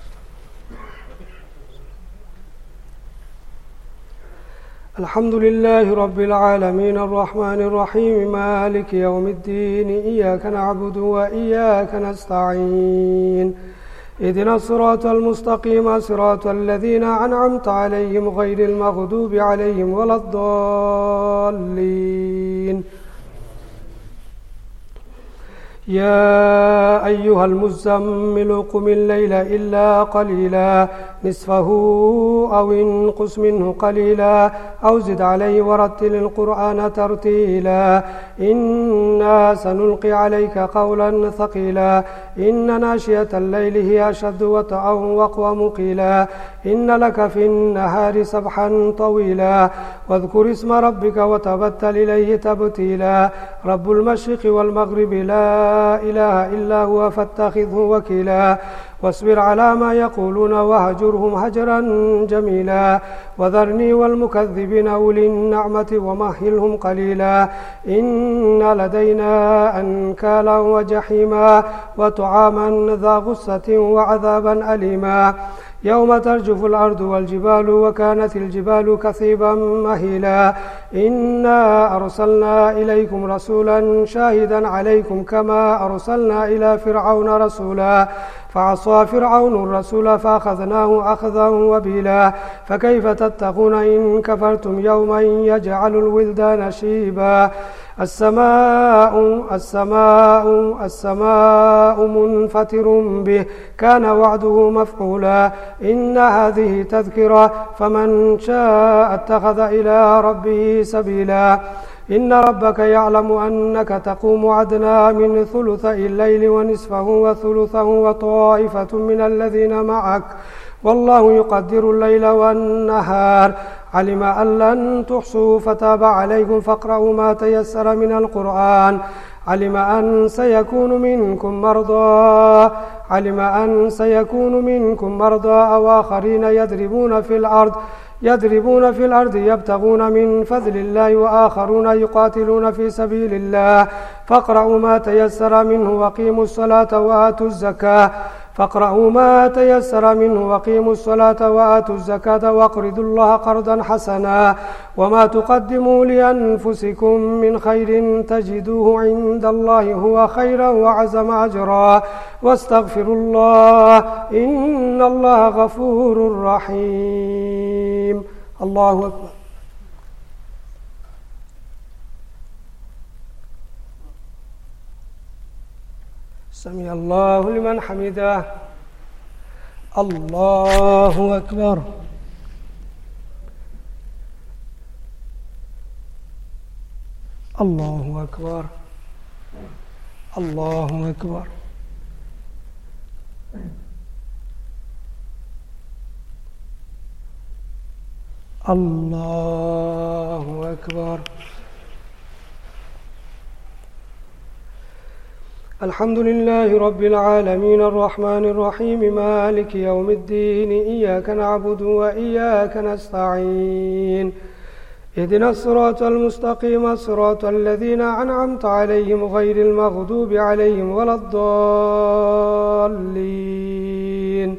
الحمد لله رب العالمين الرحمن الرحيم مالك يوم الدين إياك نعبد وإياك نستعين اهدنا الصراط المستقيم صراط الذين أنعمت عليهم غير المغضوب عليهم ولا الضالين يا أيها المزمل قم الليل إلا قليلا نصفه أو انقص منه قليلا أو زد عليه ورتل القرآن ترتيلا إنا سنلقي عليك قولا ثقيلا إن ناشئة الليل هي أشد وطئا وأقوم قيلا إن لك في النهار سبحا طويلا واذكر اسم ربك وتبتل إليه تبتيلا رب المشرق والمغرب لا إله إلا هو فاتخذه وكيلا واصبر على ما يقولون وهجرهم هجرا جميلا وذرني والمكذبين أولي النعمة ومهلهم قليلا إن لدينا أنكالا وجحيما وطعاما ذا غصة وعذابا أليما يوم ترجف الأرض والجبال وكانت الجبال كثيبا مهيلا إنا أرسلنا إليكم رسولا شاهدا عليكم كما أرسلنا إلى فرعون رسولا فعصى فرعون الرسول فأخذناه أخذا وبيلا فكيف تتقون إن كفرتم يوما يجعل الولدان شيبا السماء منفطر به كان وعده مفعولا إن هذه تذكرة فمن شاء اتخذ إلى ربه سبيلا إن ربك يعلم أنك تقوم أدنى من ثلثي الليل ونصفه وثلثه وطائفة من الذين معك والله يقدر الليل والنهار علم أن لن تحصوا فتاب عليكم فاقرأوا ما تيسر من القرآن علم أن سيكون منكم مرضى أو آخرين يضربون في الأرض يبتغون من فضل الله وآخرون يقاتلون في سبيل الله فاقرأوا ما تيسر منه وأقيموا الصلاة وآتوا الزكاة واقرضوا الله قرضا حسنا وما تقدموا لأنفسكم من خير تجدوه عند الله هو خيرا وعزم أجرا واستغفروا الله إن الله غفور رحيم. الله أكبر. سمع الله لمن حمده. الله أكبر. الله أكبر. الله أكبر. الله أكبر. الحمد لله رب العالمين الرحمن الرحيم مالك يوم الدين إياك نعبد وإياك نستعين اهدنا الصراط المستقيم صراط الذين أنعمت عليهم غير المغضوب عليهم ولا الضالين.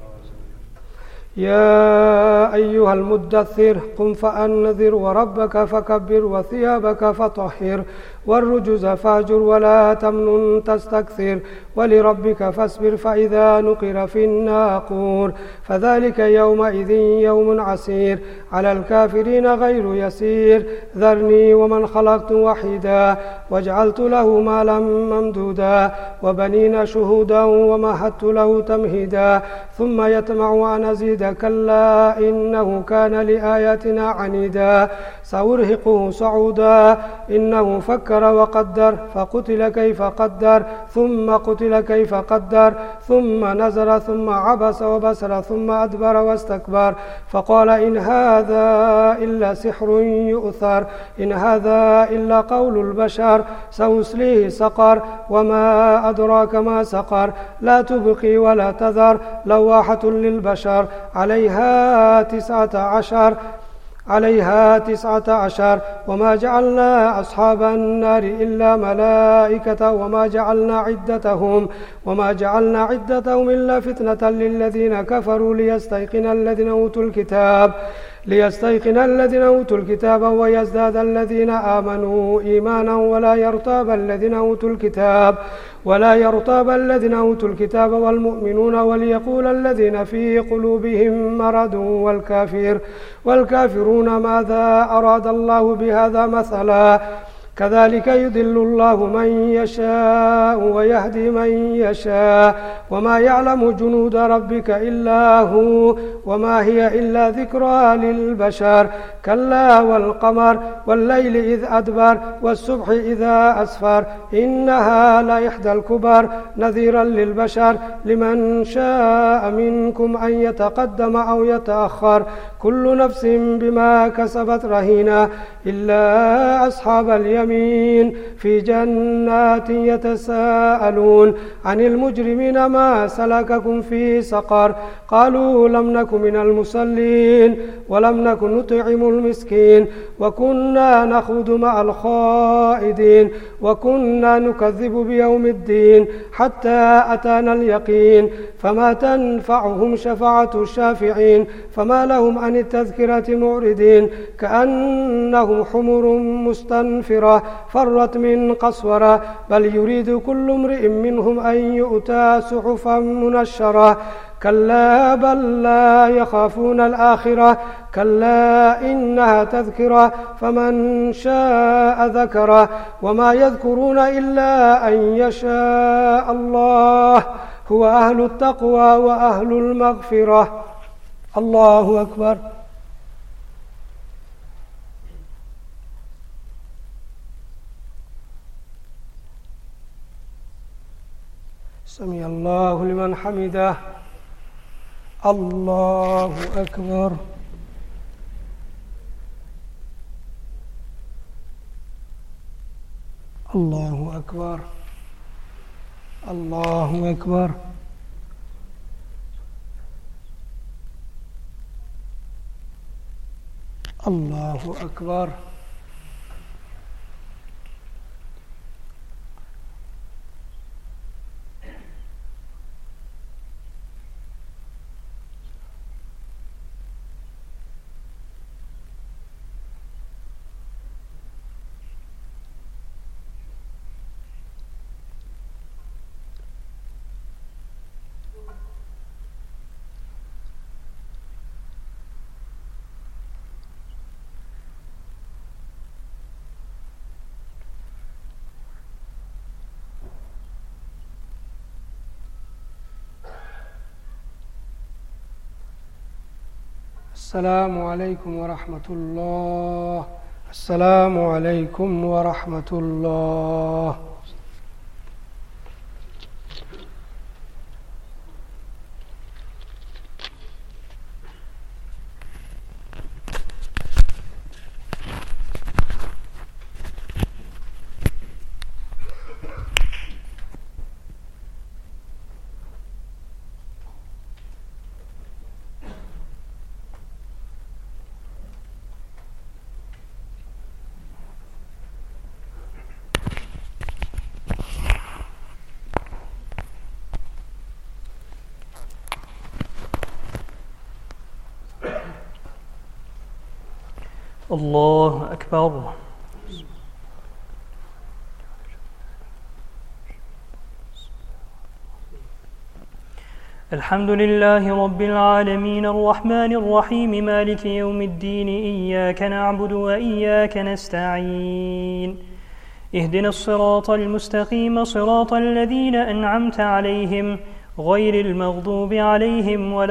يا أيها المدثر قم فأنذر وربك فكبر وثيابك فطهر والرجز فاهجر ولا تمنن تستكثر ولربك فاصبر فإذا نقر في الناقور فذلك يومئذ يوم عسير على الكافرين غير يسير ذرني ومن خلقت وحيدا وجعلت له مالا ممدودا وبنين شهودا ومهدت له تمهيدا ثم يطمع أن أزيد كلا إنه كان لآياتنا عنيدا سأرهقه صعودا إنه فكر فكر وقدر فقتل كيف قدر ثم قتل كيف قدر ثم نزل ثم عبس وبسر ثم أدبر واستكبر فقال إن هذا إلا سحر يؤثر إن هذا إلا قول البشر سأصليه سقر وما أدراك ما سقر لا تبقي ولا تذر لواحة للبشر عليها 19 وما جعلنا أصحاب النار إلا ملائكة وما جعلنا عدتهم إلا فتنة للذين كفروا ليستيقن الذين أوتوا الكتاب ويزداد الذين آمنوا إيمانا ولا يرتاب الذين أوتوا الكتاب والمؤمنون وليقول الذين في قلوبهم مرض والكافرون ماذا أراد الله بهذا مثلا كذلك يضل الله من يشاء ويهدي من يشاء وما يعلم جنود ربك إلا هو وما هي إلا ذكرى للبشر كلا والقمر والليل إذ أدبر والصبح إذا أسفر إنها لإحدى الكبر نذيرا للبشر لمن شاء منكم أن يتقدم أو يتأخر كل نفس بما كسبت رهينة إلا أصحاب اليمين في جنات يتساءلون عن المجرمين ما سلككم في سقر قالوا لم نك من المصلين ولم نك نطعم المسكين وكنا نخوض مع الخائضين وكنا نكذب بيوم الدين حتى أتانا اليقين فما تنفعهم شفاعة الشافعين فما لهم عن التذكرة معرضين كأنهم حمر مستنفرة فرت من قسورة بل يريد كل امرئ منهم أن يؤتى صحفا منشرة كلا بل لا يخافون الآخرة كلا إنها تذكرة فمن شاء ذكره وما يذكرون إلا أن يشاء الله هو أهل التقوى وأهل المغفرة الله أكبر سمع الله لمن حمده الله أكبر الله أكبر الله أكبر الله أكبر السلام عليكم ورحمة الله السلام عليكم ورحمة الله الله أكبر الحمد لله رب العالمين الرحمن الرحيم مالك يوم الدين إياك نعبد وإياك نستعين اهدنا الصراط المستقيم صراط الذين أنعمت عليهم غير المغضوب عليهم ولا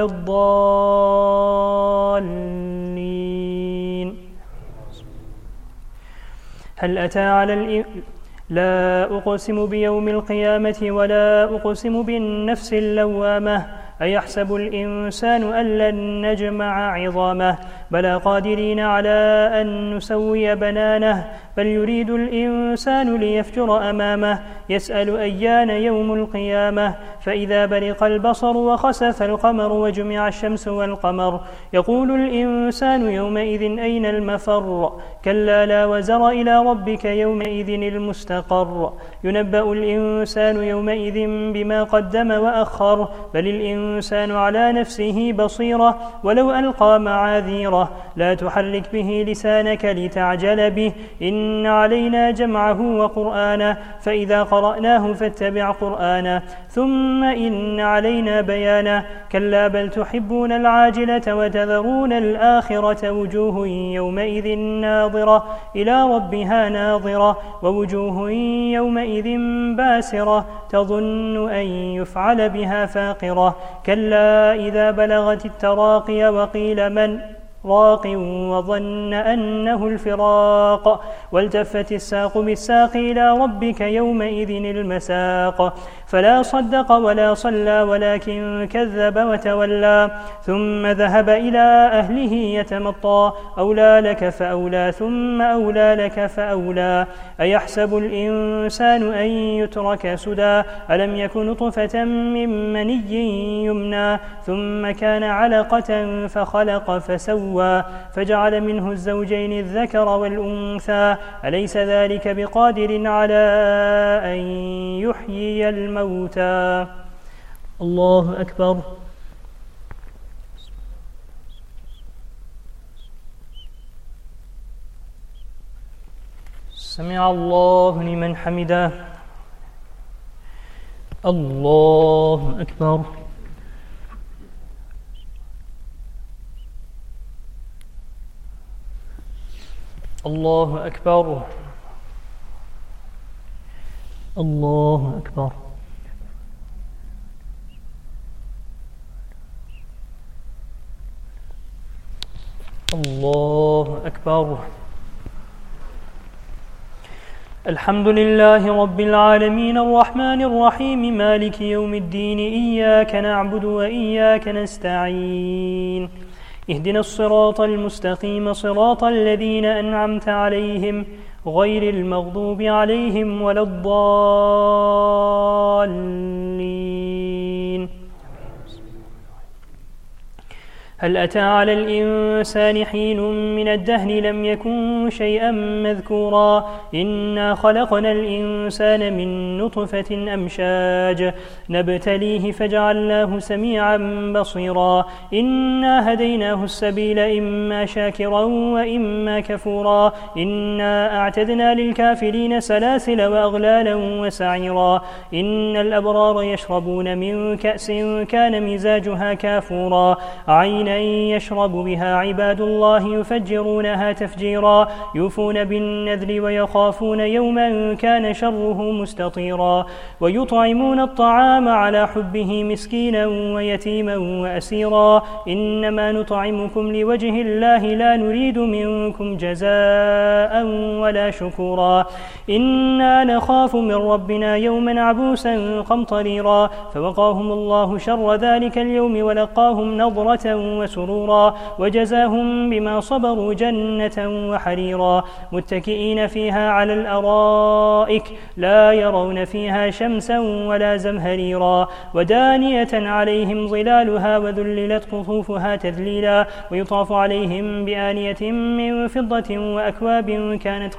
الضالين هل أتى على لا أقسم بيوم القيامة ولا أقسم بالنفس اللوامة أيحسب الإنسان أن لن نجمع عظامه بلى قادرين على أن نسوي بنانه بل يريد الإنسان ليفجر أمامه يسأل أيان يوم القيامة فإذا برق البصر وخسف القمر وجمع الشمس والقمر يقول الإنسان يومئذ أين المفر كلا لا وزر إلى ربك يومئذ المستقر ينبأ الإنسان يومئذ بما قدم وأخر بل الإنسان على نفسه بصيرة ولو ألقى معاذيره لا تحرك به لسانك لتعجل به إن علينا جمعه وقرآنه فإذا قرأناه فاتبع قرآنه ثم إن علينا بيانه كلا بل تحبون العاجلة وتذرون الآخرة وجوه يومئذ ناظرة إلى ربها ناظرة ووجوه يومئذ باسرة تظن أن يفعل بها فاقرة كلا إذا بلغت التراقي وقيل من راق وظن أنه الفراق والتفت الساق بالساق إلى ربك يومئذ المساق فلا صدق ولا صلى ولكن كذب وتولى ثم ذهب إلى أهله يتمطى أولى لك فأولى ثم أولى لك فأولى أيحسب الإنسان أن يترك سدى ألم يكن نطفة من مني يمنى ثم كان علقة فخلق فسوى فجعل منه الزوجين الذكر والأنثى أليس ذلك بقادر على أن يحيي الموتى الله أكبر سمع الله لمن حمده الله أكبر الله أكبر الله أكبر الله أكبر الحمد لله رب العالمين الرحمن الرحيم مالك يوم الدين إياك نعبد وإياك نستعين اهدنا الصراط المستقيم صراط الذين أنعمت عليهم غير المغضوب عليهم ولا الضالين هل أتى على الإنسان حين من الدهر لم يكن شيئا مذكورا إنا خلقنا الإنسان من نطفة أمشاج نبتليه فجعلناه سميعا بصيرا إنا هديناه السبيل إما شاكرا وإما كفورا إنا أعتدنا للكافرين سلاسل وأغلالا وسعيرا إن الأبرار يشربون من كأس كان مزاجها كافورا عينا يشرب بها عباد الله يفجرونها تفجيرا يوفون بالنذر ويخافون يوما كان شره مستطيرا ويطعمون الطعام على حبه مسكينا ويتيما وأسيرا إنما نطعمكم لوجه الله لا نريد منكم جزاء ولا شكورا إنا نخاف من ربنا يوما عبوسا قمطريرا فوقاهم الله شر ذلك اليوم ولقاهم نضرة وسرورا وجزاهم بما صبروا جنة وحريرا متكئين فيها على الأرائك لا يرون فيها شمسا ولا زمهريرا ودانية عليهم ظلالها وذللت قطوفها تذليلا ويطاف عليهم بآنية من فضة وأكواب كانت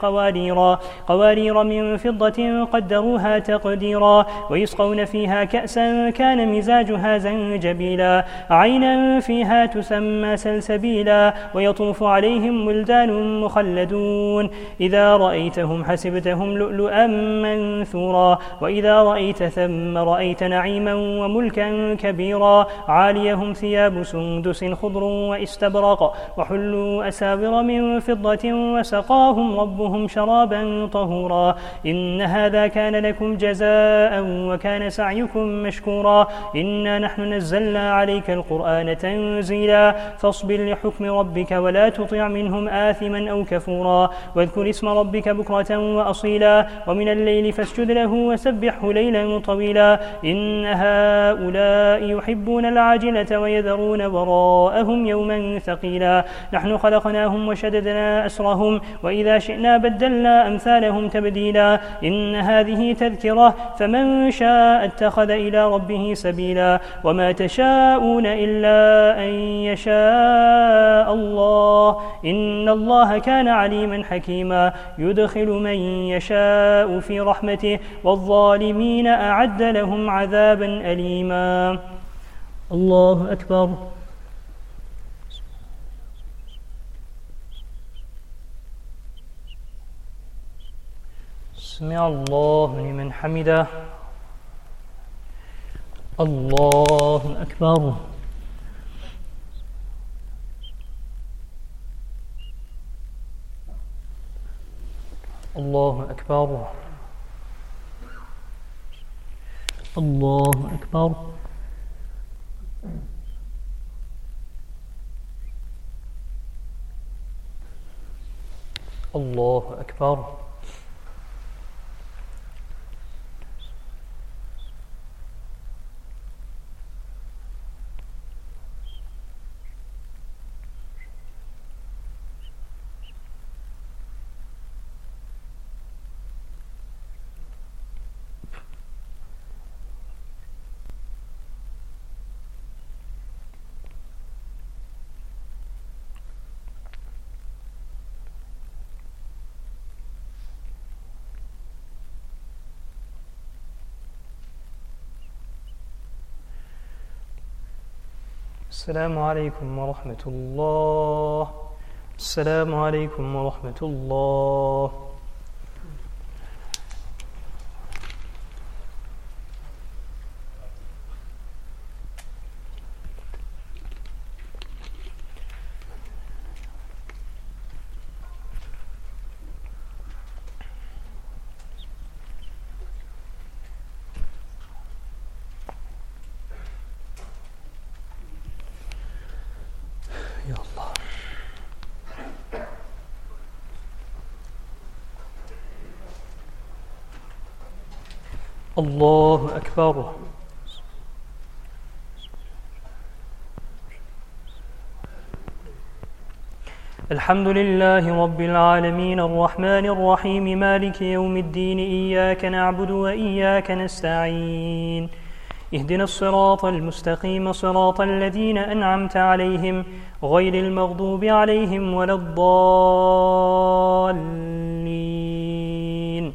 قوارير من فضة قدروها تقديرا ويسقون فيها كأسا كان مزاجها زنجبيلا عينا فيها تسمى سلسبيلا ويطوف عليهم ولدان مخلدون إذا رأيتهم حسبتهم لؤلؤا منثورا وإذا رأيت ثم رأيت نعيما وملكا كبيرا عاليهم ثياب سندس خضر واستبرق وحلوا أساور من فضة وسقاهم ربهم شرابا طهورا إن هذا كان لكم جزاء وكان سعيكم مشكورا إنا نحن نزلنا عليك القرآن تنزيلا جميلا فاصبر لحكم ربك ولا تطع منهم آثما أو كفورا واذكر اسم ربك بكرة وأصيلا ومن الليل فاسجد له وسبحه ليلا طويلا إن هؤلاء يحبون العاجلة ويذرون وراءهم يوما ثقيلا نحن خلقناهم وشددنا أسرهم وإذا شئنا بدلنا أمثالهم تبديلا إن هذه تذكرة فمن شاء اتخذ إلى ربه سبيلا وما تشاءون إلا أن يشاء الله إن الله كان عليما حكيما يدخل من يشاء في رحمته والظالمين أعد لهم عذابا أليما الله أكبر سمع الله لمن حمده الله أكبر الله أكبر الله أكبر الله أكبر السلام عليكم ورحمة الله السلام عليكم ورحمة الله الله أكبر الحمد لله رب العالمين الرحمن الرحيم مالك يوم الدين إياك نعبد وإياك نستعين اهدنا الصراط المستقيم صراط الذين أنعمت عليهم غير المغضوب عليهم ولا الضالين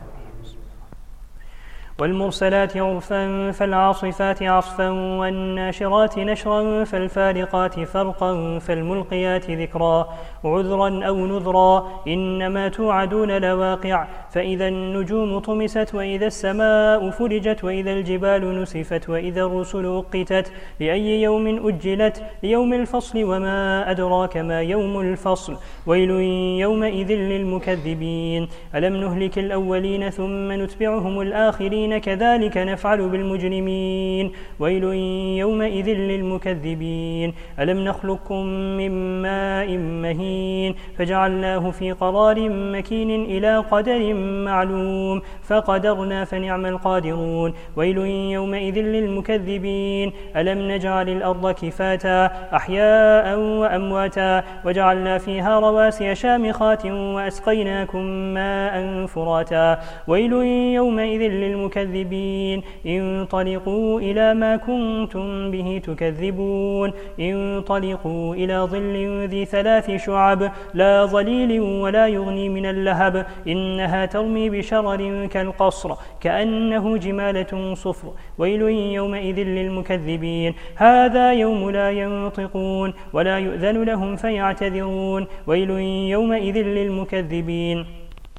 والمرسلات عرفا فالعاصفات عصفا والناشرات نشرا فالفارقات فرقا فالملقيات ذكرا عذرا أو نذرا إنما توعدون لواقع فإذا النجوم طمست وإذا السماء فرجت وإذا الجبال نسفت وإذا الرسل أقتت لأي يوم أجلت ليوم الفصل وما أدراك ما يوم الفصل ويل يومئذ للمكذبين ألم نهلك الأولين ثم نتبعهم الآخرين كذلك نفعل بالمجرمين ويل يومئذ للمكذبين ألم نخلقكم من ماء مهين فجعلناه في قرار مكين إلى قدر معلوم فقدرنا فنعم القادرون ويل يومئذ للمكذبين ألم نجعل الأرض كفاتا أحياء وأمواتا وجعلنا فيها رواسي شامخات وأسقيناكم ماء فراتا ويل يومئذ للمكذبين انطلقوا إلى ما كنتم به تكذبون انطلقوا إلى ظل ذي 3 شعب لا ظليل ولا يغني من اللهب إنها ترمي بشرر كالقصر كأنه جمالة صفر ويل يومئذ للمكذبين هذا يوم لا ينطقون ولا يؤذن لهم فيعتذرون ويل يومئذ للمكذبين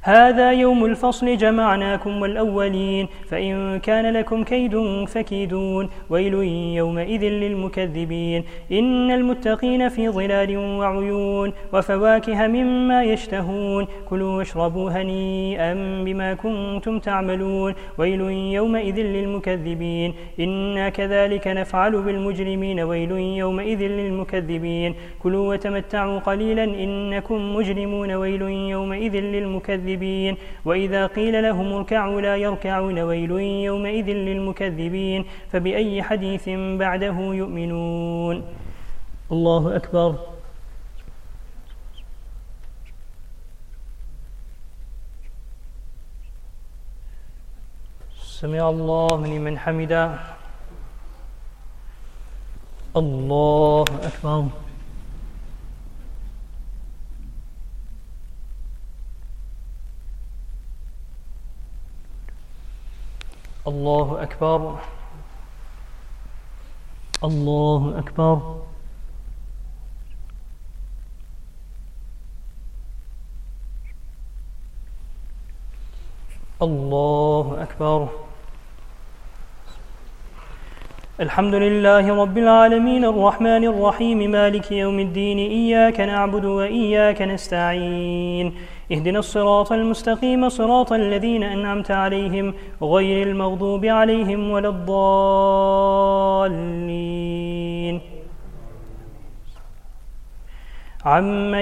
هذا يوم الفصل جمعناكم والأولين فإن كان لكم كيد فكيدون ويل يومئذ للمكذبين إن المتقين في ظلال وعيون وفواكه مما يشتهون كلوا واشربوا هنيئا بما كنتم تعملون ويل يومئذ للمكذبين إنا كذلك نفعل بالمجرمين ويل يومئذ للمكذبين كلوا وتمتعوا قليلا إنكم مجرمون ويل يومئذ للمكذبين وإذا قيل لهم اركعوا لا يركعون ويل يومئذ للمكذبين فبأي حديث بعده يؤمنون. الله أكبر. سمع الله لمن حمده. الله أكبر. الله أكبر. الله أكبر. الله أكبر. الحمد لله رب العالمين الرحمن الرحيم مالك يوم الدين إياك نعبد وإياك نستعين اهدنا الصراط المستقيم صراط الذين أنعمت عليهم غير المغضوب عليهم ولا الضالين. عما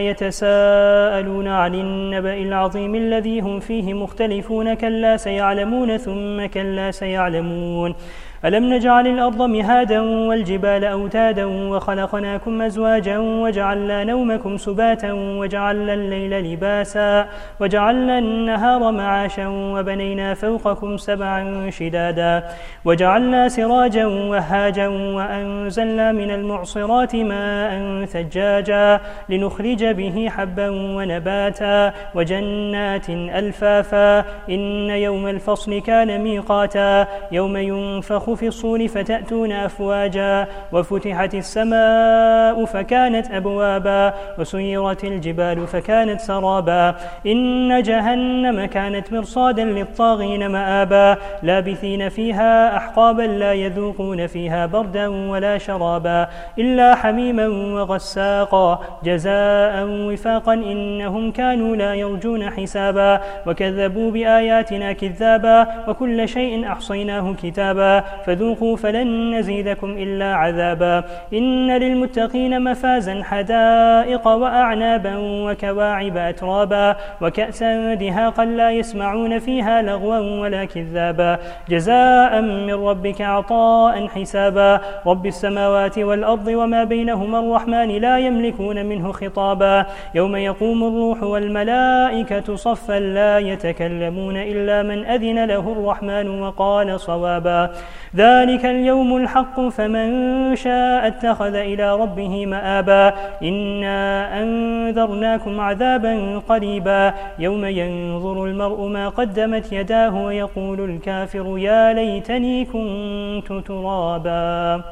يتساءلون عن النبأ العظيم الذي هم فيه مختلفون كلا سيعلمون ثم كلا سيعلمون ألم نجعل الأرض مهادا والجبال أوتادا وخلقناكم أزواجا وجعلنا نومكم سباتا وجعلنا الليل لباسا وجعلنا النهار معاشا وبنينا فوقكم سبعا شدادا وجعلنا سراجا وهاجا وأنزلنا من المعصرات ماء ثجاجا لنخرج به حبا ونباتا وجنات ألفافا إن يوم الفصل كان ميقاتا يوم ينفخ في الصور فتأتون أفواجا وفتحت السماء فكانت أبوابا وسيرت الجبال فكانت سرابا إن جهنم كانت مرصادا للطاغين مآبا لابثين فيها أحقابا لا يذوقون فيها بردا ولا شرابا إلا حميما وغساقا جزاء وفاقا إنهم كانوا لا يرجون حسابا وكذبوا بآياتنا كذابا وكل شيء أحصيناه كتابا فذوقوا فلن نزيدكم إلا عذابا إن للمتقين مفازا حدائق وأعنابا وكواعب أترابا وكأسا دهاقا لا يسمعون فيها لغوا ولا كذابا جزاء من ربك عطاء حسابا رب السماوات والأرض وما بينهما الرحمن لا يملكون منه خطابا يوم يقوم الروح والملائكة صفا لا يتكلمون إلا من أذن له الرحمن وقال صوابا ذلك اليوم الحق فمن شاء اتخذ إلى ربه مآبا إنا أنذرناكم عذابا قريبا يوم ينظر المرء ما قدمت يداه ويقول الكافر يا ليتني كنت ترابا.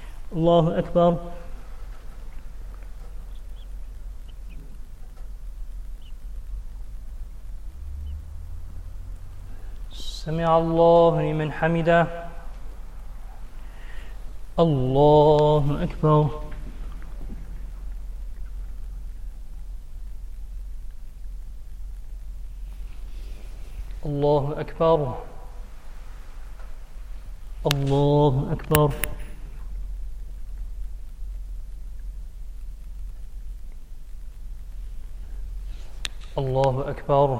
الله أكبر. سمع الله لمن حمده. الله أكبر. الله أكبر. الله أكبر. الله أكبر.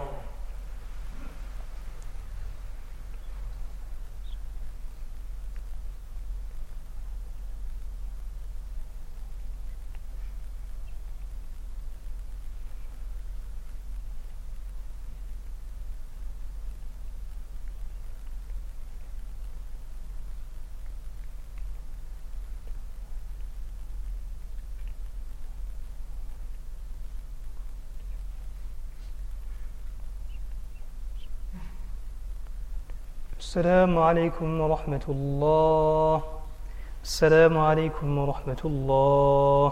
السلام عليكم ورحمة الله. السلام عليكم ورحمة الله.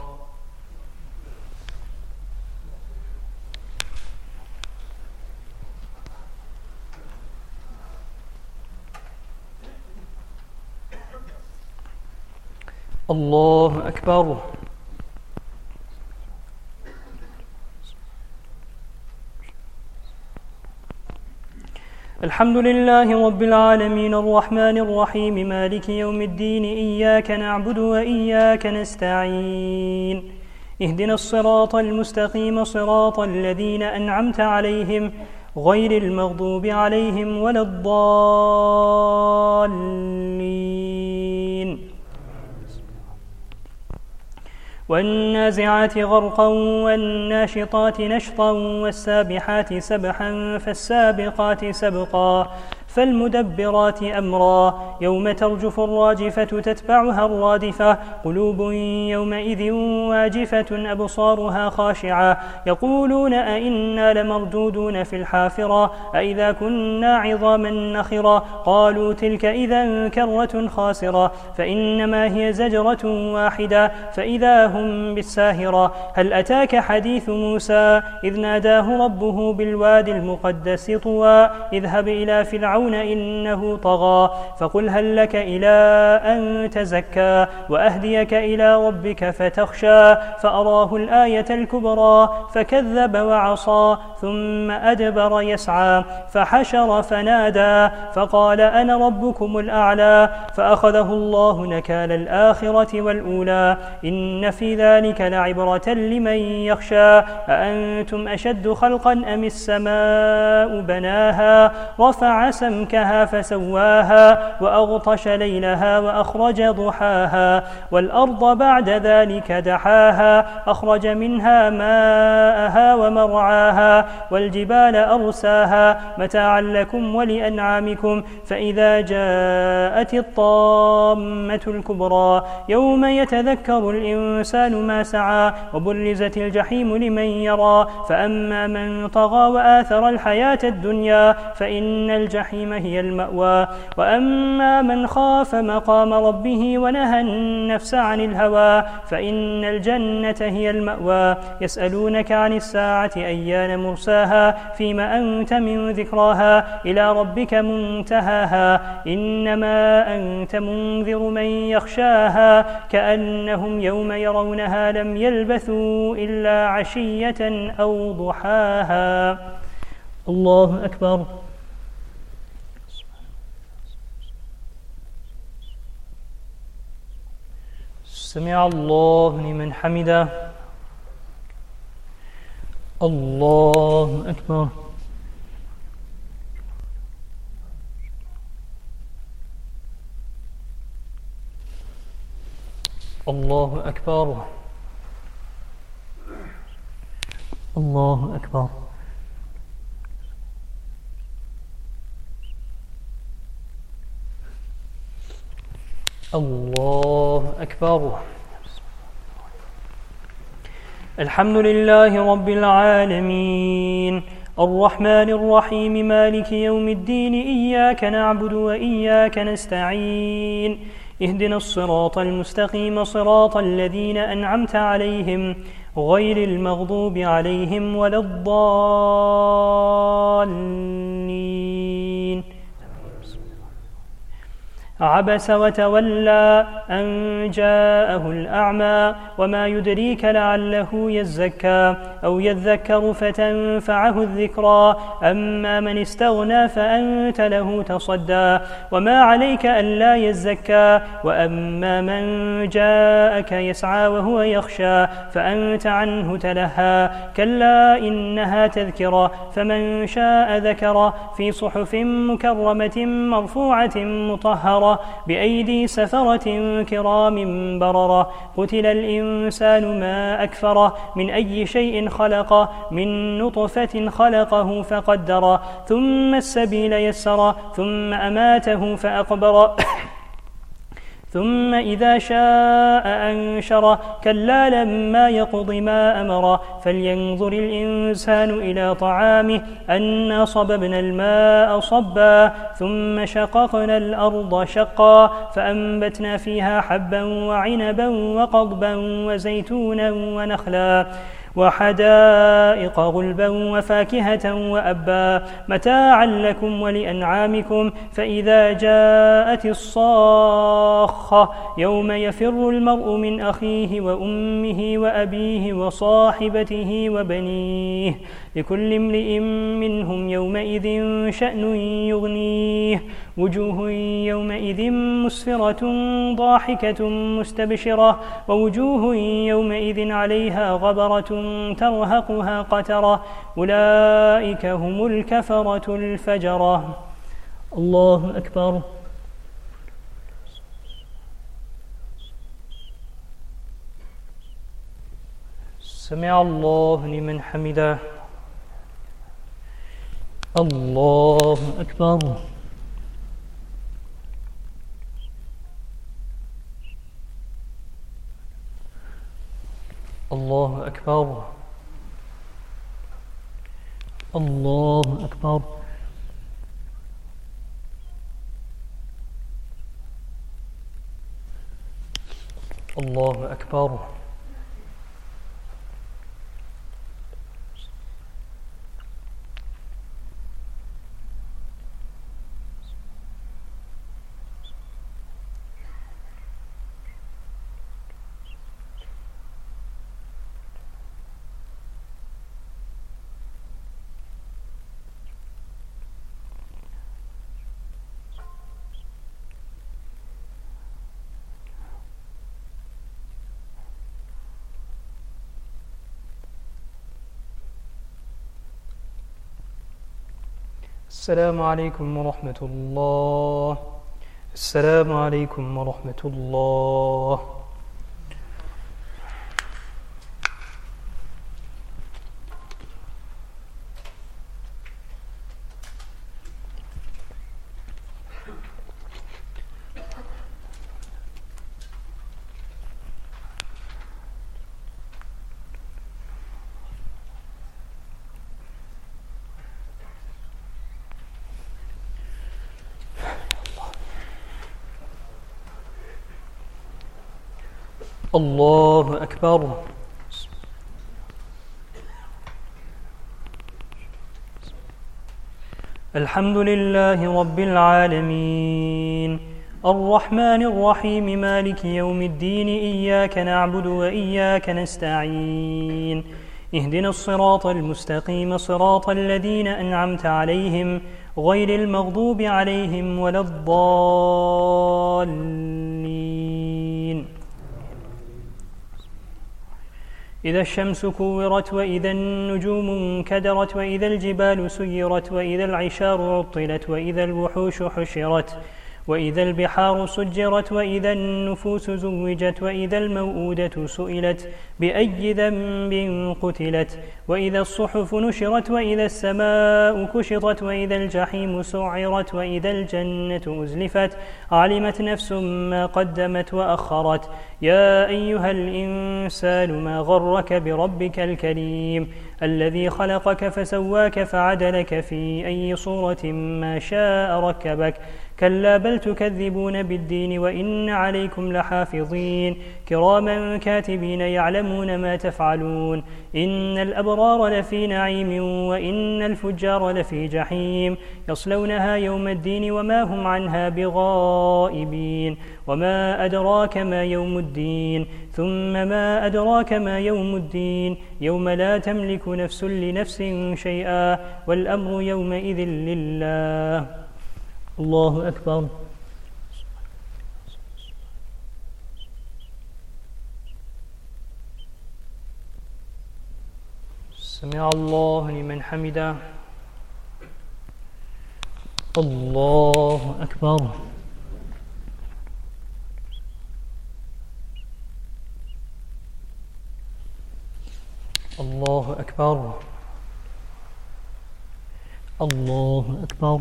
الله أكبر. الحمد لله رب العالمين الرحمن الرحيم مالك يوم الدين إياك نعبد وإياك نستعين اهدنا الصراط المستقيم صراط الذين أنعمت عليهم غير المغضوب عليهم ولا الضالين. والنازعات غرقا والناشطات نشطا والسابحات سبحا فالسابقات سبقا فالمدبرات أمرا يوم ترجف الراجفة تتبعها الرادفة قلوب يومئذ واجفة أبصارها خاشعة يقولون أئنا لمردودون في الحافرة أئذا كنا عظاما نخرة قالوا تلك إذا كرة خاسرة فإنما هي زجرة واحدة فإذا هم بالساهرة. هل أتاك حديث موسى إذ ناداه ربه بالوادي المقدس طوى اذهب إلى فرعون إنه طغى فقل هل لك إلى أن تزكى وأهديك إلى ربك فتخشى فأراه الآية الكبرى فكذب وعصى ثم أدبر يسعى فحشر فنادى فقال أنا ربكم الأعلى فأخذه الله نكال الآخرة والأولى إن في ذلك لعبرة لمن يخشى أأنتم أشد خلقا أم السماء بناها رفع سمكها فسواها وأغطش ليلها وأخرج ضحاها والأرض بعد ذلك دحاها أخرج منها ماءها ومرعاها والجبال أرساها متاعا لكم ولأنعامكم فإذا جاءت الطامة الكبرى يوم يتذكر الإنسان ما سعى وبرزت الجحيم لمن يرى فأما من طغى وآثر الحياة الدنيا فإن الجحيم هي المأوى وأما من خاف مقام ربه ونهى النفس عن الهوى فإن الجنة هي المأوى. يسألونك عن الساعة أيان مرساها فيما أنت من ذكراها إلى ربك منتهاها إنما أنت منذر من يخشاها كأنهم يوم يرونها لم يلبثوا إلا عشية أو ضحاها. الله أكبر. سمع الله لمن حمده. الله أكبر. الله أكبر. الله أكبر. الله أكبر. الحمد لله رب العالمين الرحمن الرحيم مالك يوم الدين إياك نعبد وإياك نستعين اهدنا الصراط المستقيم صراط الذين أنعمت عليهم غير المغضوب عليهم ولا الضالين. عبس وتولى أن جاءه الأعمى وما يدريك لعله يزكى أو يذكر فتنفعه الذكرى أما من استغنى فأنت له تصدى وما عليك ألا يزكى وأما من جاءك يسعى وهو يخشى فأنت عنه تلهى كلا إنها تذكرة فمن شاء ذكر في صحف مكرمة مرفوعة مطهرة بأيدي سفرة كرام بررة قتل الإنسان ما أكفره من أي شيء خلقه من نطفة خلقه فقدره ثم السبيل يسره ثم أماته فأقبره ثم إذا شاء أنشره كلا لما يقض ما أمره فلينظر الإنسان إلى طعامه أنا صببنا الماء صبا ثم شققنا الأرض شقا فأنبتنا فيها حبا وعنبا وقضبا وزيتونا ونخلا وحدائق غلبا وفاكهة وأبا متاعا لكم ولأنعامكم. فإذا جاءت الصاخة يوم يفر المرء من أخيه وأمه وأبيه وصاحبته وبنيه لكل امرئ منهم يومئذ شأن يغنيه. وجوه يومئذ مسفرة ضاحكة مستبشرة ووجوه يومئذ عليها غبرة ترهقها قترة أولئك هم الكفرة الفجرة. الله أكبر. سمع الله لمن حمده. الله أكبر. الله أكبر. الله أكبر. الله أكبر. السلام عليكم ورحمة الله. السلام عليكم ورحمة الله. الله أكبر. الحمد لله رب العالمين الرحمن الرحيم مالك يوم الدين إياك نعبد وإياك نستعين اهدنا الصراط المستقيم صراط الذين أنعمت عليهم غير المغضوب عليهم ولا الضالين. إذا الشمس كورت وإذا النجوم انكدرت وإذا الجبال سيرت وإذا العشار عطلت وإذا الوحوش حشرت وإذا البحار سجرت وإذا النفوس زوجت وإذا الموءودة سئلت بأي ذنب قتلت وإذا الصحف نشرت وإذا السماء كشطت وإذا الجحيم سعرت وإذا الجنة أزلفت علمت نفس ما قدمت وأخرت. يا أيها الإنسان ما غرك بربك الكريم الذي خلقك فسواك فعدلك في أي صورة ما شاء ركبك. كلا بل تكذبون بالدين وإن عليكم لحافظين كراما كاتبين يعلمون ما تفعلون. إن الأبرار لفي نعيم وإن الفجار لفي جحيم يصلونها يوم الدين وما هم عنها بغائبين. وما أدراك ما يوم الدين ثم ما أدراك ما يوم الدين يوم لا تملك نفس لنفس شيئا والأمر يومئذ لله. الله أكبر. سمع الله لمن حمده. الله أكبر. الله أكبر. الله أكبر.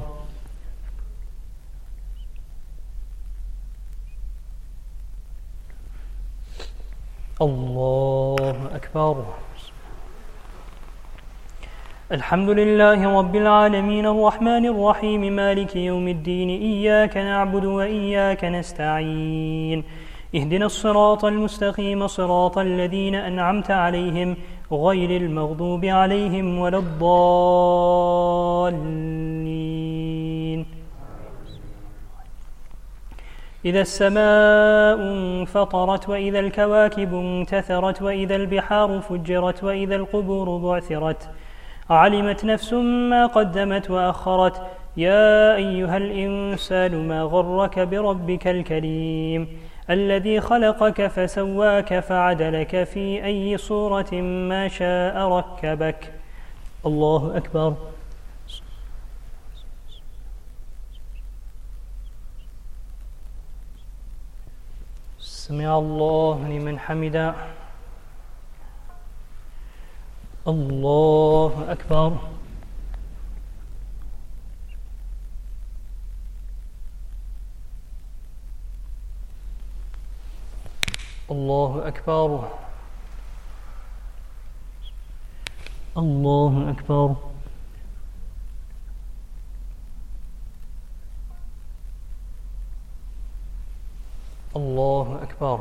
الله أكبر. الحمد لله رب العالمين الرحمن الرحيم مالك يوم الدين إياك نعبد وإياك نستعين اهدنا الصراط المستقيم صراط الذين أنعمت عليهم غير المغضوب عليهم ولا الضالين. إذا السماء انفطرت وإذا الكواكب انتثرت وإذا البحار فجرت وإذا القبور بعثرت علمت نفس ما قدمت وأخرت. يا أيها الإنسان ما غرك بربك الكريم الذي خلقك فسواك فعدلك في أي صورة ما شاء ركبك. الله أكبر. سمع الله لمن حمده. الله أكبر. الله أكبر. الله أكبر. الله أكبر.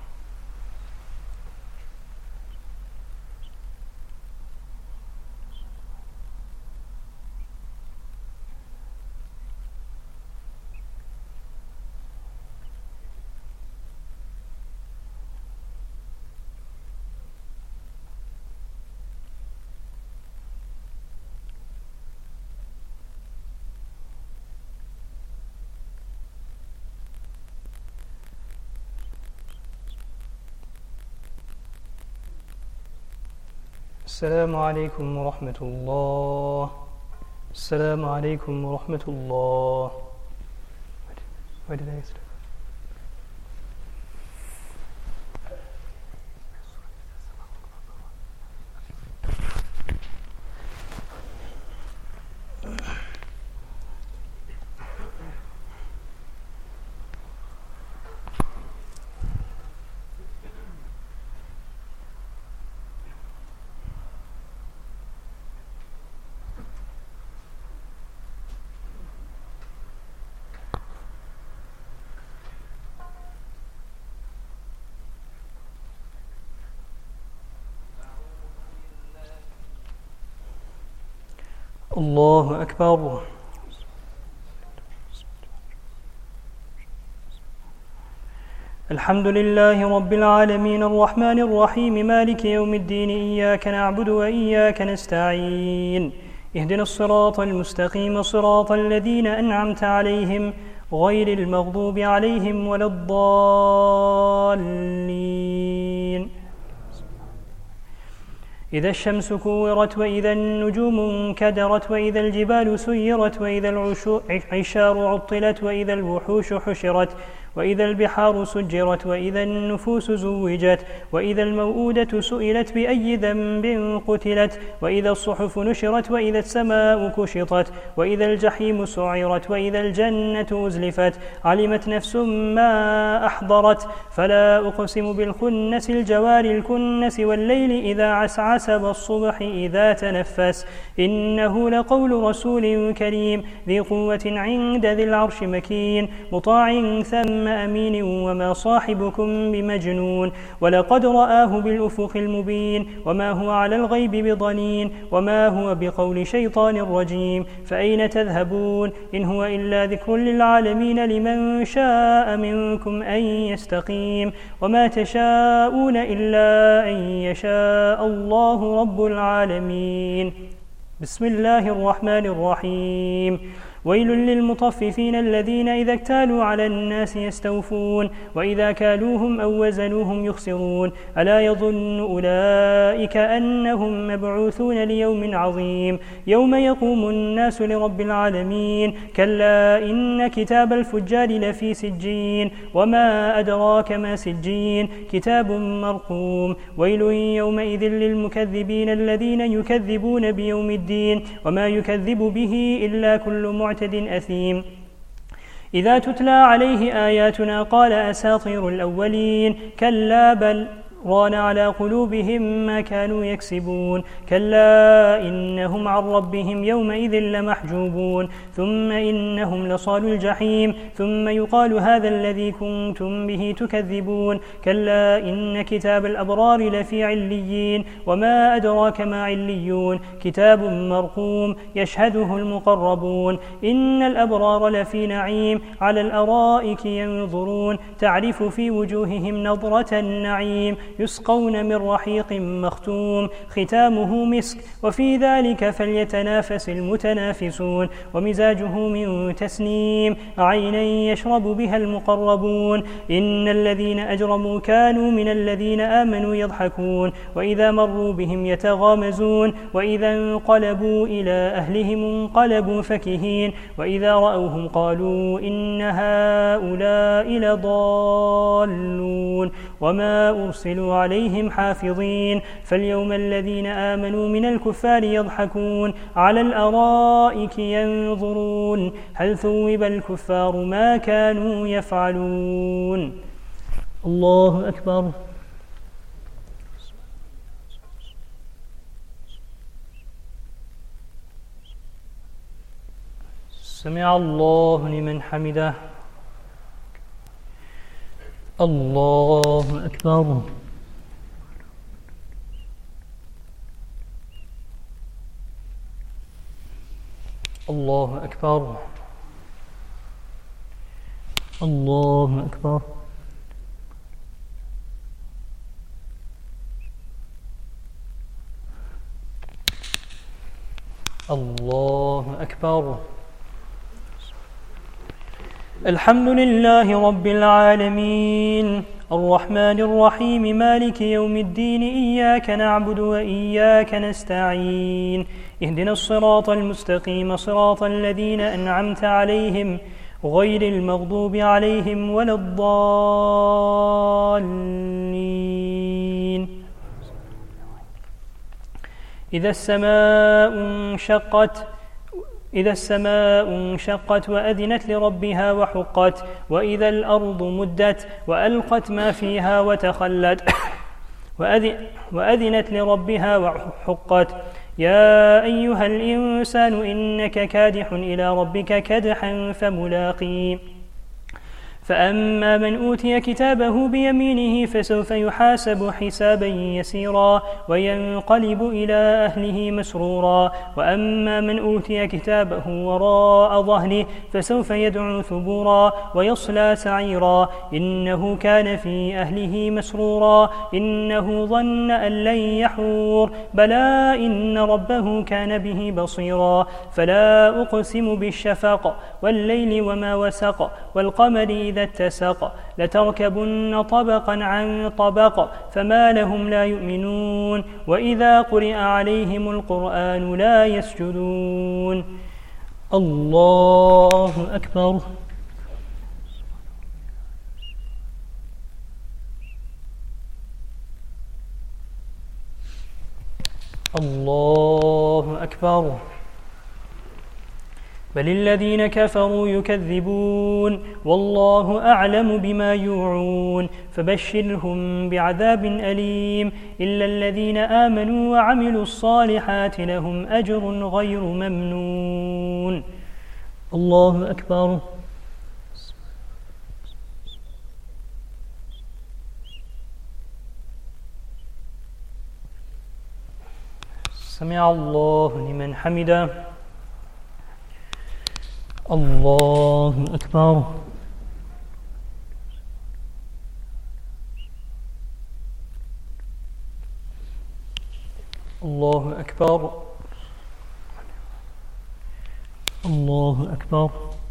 السلام عليكم ورحمة الله. السلام عليكم ورحمة الله. الله أكبر. الحمد لله رب العالمين الرحمن الرحيم مالك يوم الدين إياك نعبد وإياك نستعين اهدنا الصراط المستقيم صراط الذين أنعمت عليهم غير المغضوب عليهم ولا الضالين. إذا الشمس كورت وإذا النجوم انكدرت وإذا الجبال سيرت وإذا العشار عطلت وإذا الوحوش حشرت وإذا البحار سجرت وإذا النفوس زوجت وإذا الموءودة سئلت بأي ذنب قتلت وإذا الصحف نشرت وإذا السماء كشطت وإذا الجحيم سعرت وإذا الجنة أزلفت علمت نفس ما أحضرت. فلا أقسم بالخنس الجوار الكنس والليل إذا عسعس والصبح إذا تنفس إنه لقول رسول كريم ذي قوة عند ذي العرش مكين مطاع ثم أمين وما صاحبكم بمجنون ولقد رآه بالأفق المبين وما هو على الغيب بضنين وما هو بقول شيطان رجيم. فأين تذهبون إن هو إلا ذكر للعالمين لمن شاء منكم أن يستقيم وما تشاءون إلا أن يشاء الله رب العالمين. بسم الله الرحمن الرحيم. ويل للمطففين الذين إذا اكتالوا على الناس يستوفون وإذا كالوهم أو وزنوهم يخسرون ألا يظن أولئك أنهم مبعوثون ليوم عظيم يوم يقوم الناس لرب العالمين. كلا إن كتاب الفجار لفي سجين وما أدراك ما سجين كتاب مرقوم. ويل يومئذ للمكذبين الذين يكذبون بيوم الدين وما يكذب به إلا كل معتد أثيم. إذا تتلى عليه آياتنا قال أساطير الأولين كلا بل ران على قلوبهم ما كانوا يكسبون كلا إنهم عن ربهم يومئذ لمحجوبون ثم إنهم لصالوا الجحيم ثم يقال هذا الذي كنتم به تكذبون كلا إن كتاب الأبرار لفي عليين وما أدراك ما عليون كتاب مرقوم يشهده المقربون إن الأبرار لفي نعيم على الأرائك ينظرون تعرف في وجوههم نضرة النعيم يسقون من رحيق مختوم ختامه مسك وفي ذلك فليتنافس المتنافسون ومزاجه من تسنيم عينا يشرب بها المقربون إن الذين أجرموا كانوا من الذين آمنوا يضحكون وإذا مروا بهم يتغامزون وإذا انقلبوا إلى أهلهم انقلبوا فكهين وإذا رأوهم قالوا إن هؤلاء لضالون وما أرسلوا عليهم حافظين فاليوم الذين آمنوا من الكفار يضحكون على الأرائك ينظرون هل ثوب الكفار ما كانوا يفعلون الله أكبر سمع الله لمن حمده الله أكبر الله أكبر الله أكبر الله أكبر الحمد لله رب العالمين الرحمن الرحيم مالك يوم الدين إياك نعبد وإياك نستعين اهدنا الصراط المستقيم صراط الذين أنعمت عليهم غير المغضوب عليهم ولا الضالين إذا السماء انشقت وأذنت لربها وحقت وإذا الأرض مدت وألقت ما فيها وتخلت وأذنت لربها وحقت يا أيها الإنسان إنك كادح إلى ربك كدحا فملاقيه فأما من أوتي كتابه بيمينه فسوف يحاسب حسابا يسيرا وينقلب إلى أهله مسرورا وأما من أوتي كتابه وراء ظهره فسوف يدعو ثبورا ويصلى سعيرا إنه كان في أهله مسرورا إنه ظن أن لن يحور بلى إن ربه كان به بصيرا فلا أقسم بالشفق والليل وما وسق والقمر إذا اتسق لتركبن طبقا عن طبق فما لهم لا يؤمنون وإذا قرئ عليهم القرآن لا يسجدون الله أكبر الله أكبر بل الذين كفروا يكذبون والله أعلم بما يوعون فبشرهم بعذاب أليم إلا الذين آمنوا وعملوا الصالحات لهم أجر غير ممنون الله أكبر سمع الله لمن حمده الله أكبر الله أكبر الله أكبر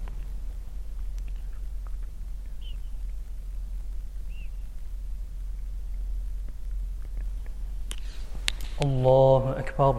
الله أكبر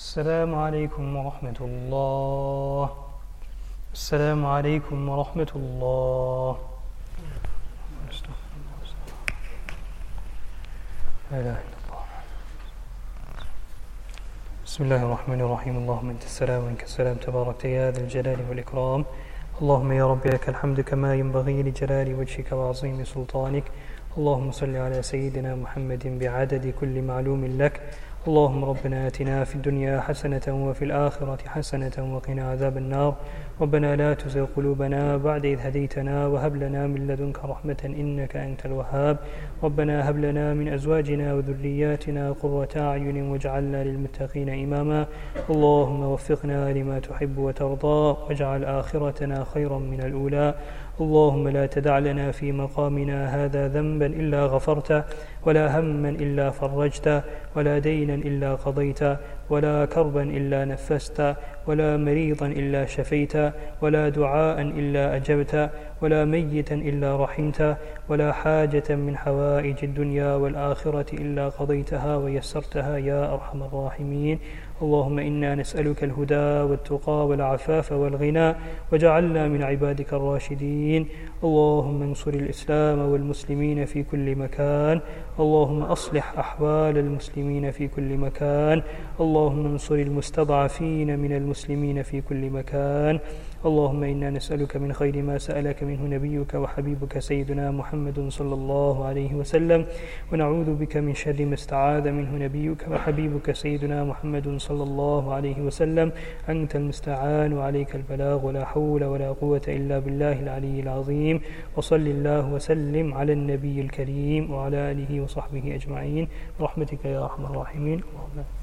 السلام عليكم ورحمة الله. السلام عليكم ورحمة الله. لا إله إلا الله. بسم الله الرحمن الرحيم. اللهم أنت السلام ومنك السلام، تباركت يا ذا الجلال والإكرام. اللهم يا رب لك الحمد كما ينبغي لجلال وجهك وعظيم سلطانك. اللهم صل على سيدنا محمد بعدد كل معلوم لك. اللهم ربنا آتنا في الدنيا حسنة وفي الآخرة حسنة وقنا عذاب النار. ربنا لا تزغ قلوبنا بعد إذ هديتنا وهب لنا من لدنك رحمة إنك أنت الوهاب. ربنا هب لنا من أزواجنا وذرياتنا قرة أعين واجعلنا للمتقين إماما. اللهم وفقنا لما تحب وترضى واجعل آخرتنا خيرا من الأولى. اللهم لا تدع لنا في مقامنا هذا ذنبا إلا غفرته، ولا هما إلا فرجته، ولا دينا إلا قضيته، ولا كربا إلا نفست، ولا مريضا إلا شفيت، ولا دعاء إلا أجبت، ولا ميتا إلا رحمت، ولا حاجة من حوائج الدنيا والآخرة إلا قضيتها ويسرتها يا أرحم الراحمين. اللهم إنا نسألك الهدى والتقى والعفاف والغنى، وجعلنا من عبادك الراشدين. اللهم انصر الإسلام والمسلمين في كل مكان. اللهم أصلح أحوال المسلمين في كل مكان. اللهم انصر المستضعفين من المسلمين في كل مكان. اللهم إنا نسألك من خير ما سألك منه نبيك وحبيبك سيدنا محمد صلى الله عليه وسلم، ونعوذ بك من شر ما استعاذ منه نبيك وحبيبك سيدنا محمد صلى الله عليه وسلم. أنت المستعان وعليك البلاغ، ولا حول ولا قوة إلا بالله العلي العظيم. وصل الله وسلم على النبي الكريم وعلى آله وصحبه أجمعين برحمتك يا أرحم الراحمين. اللهم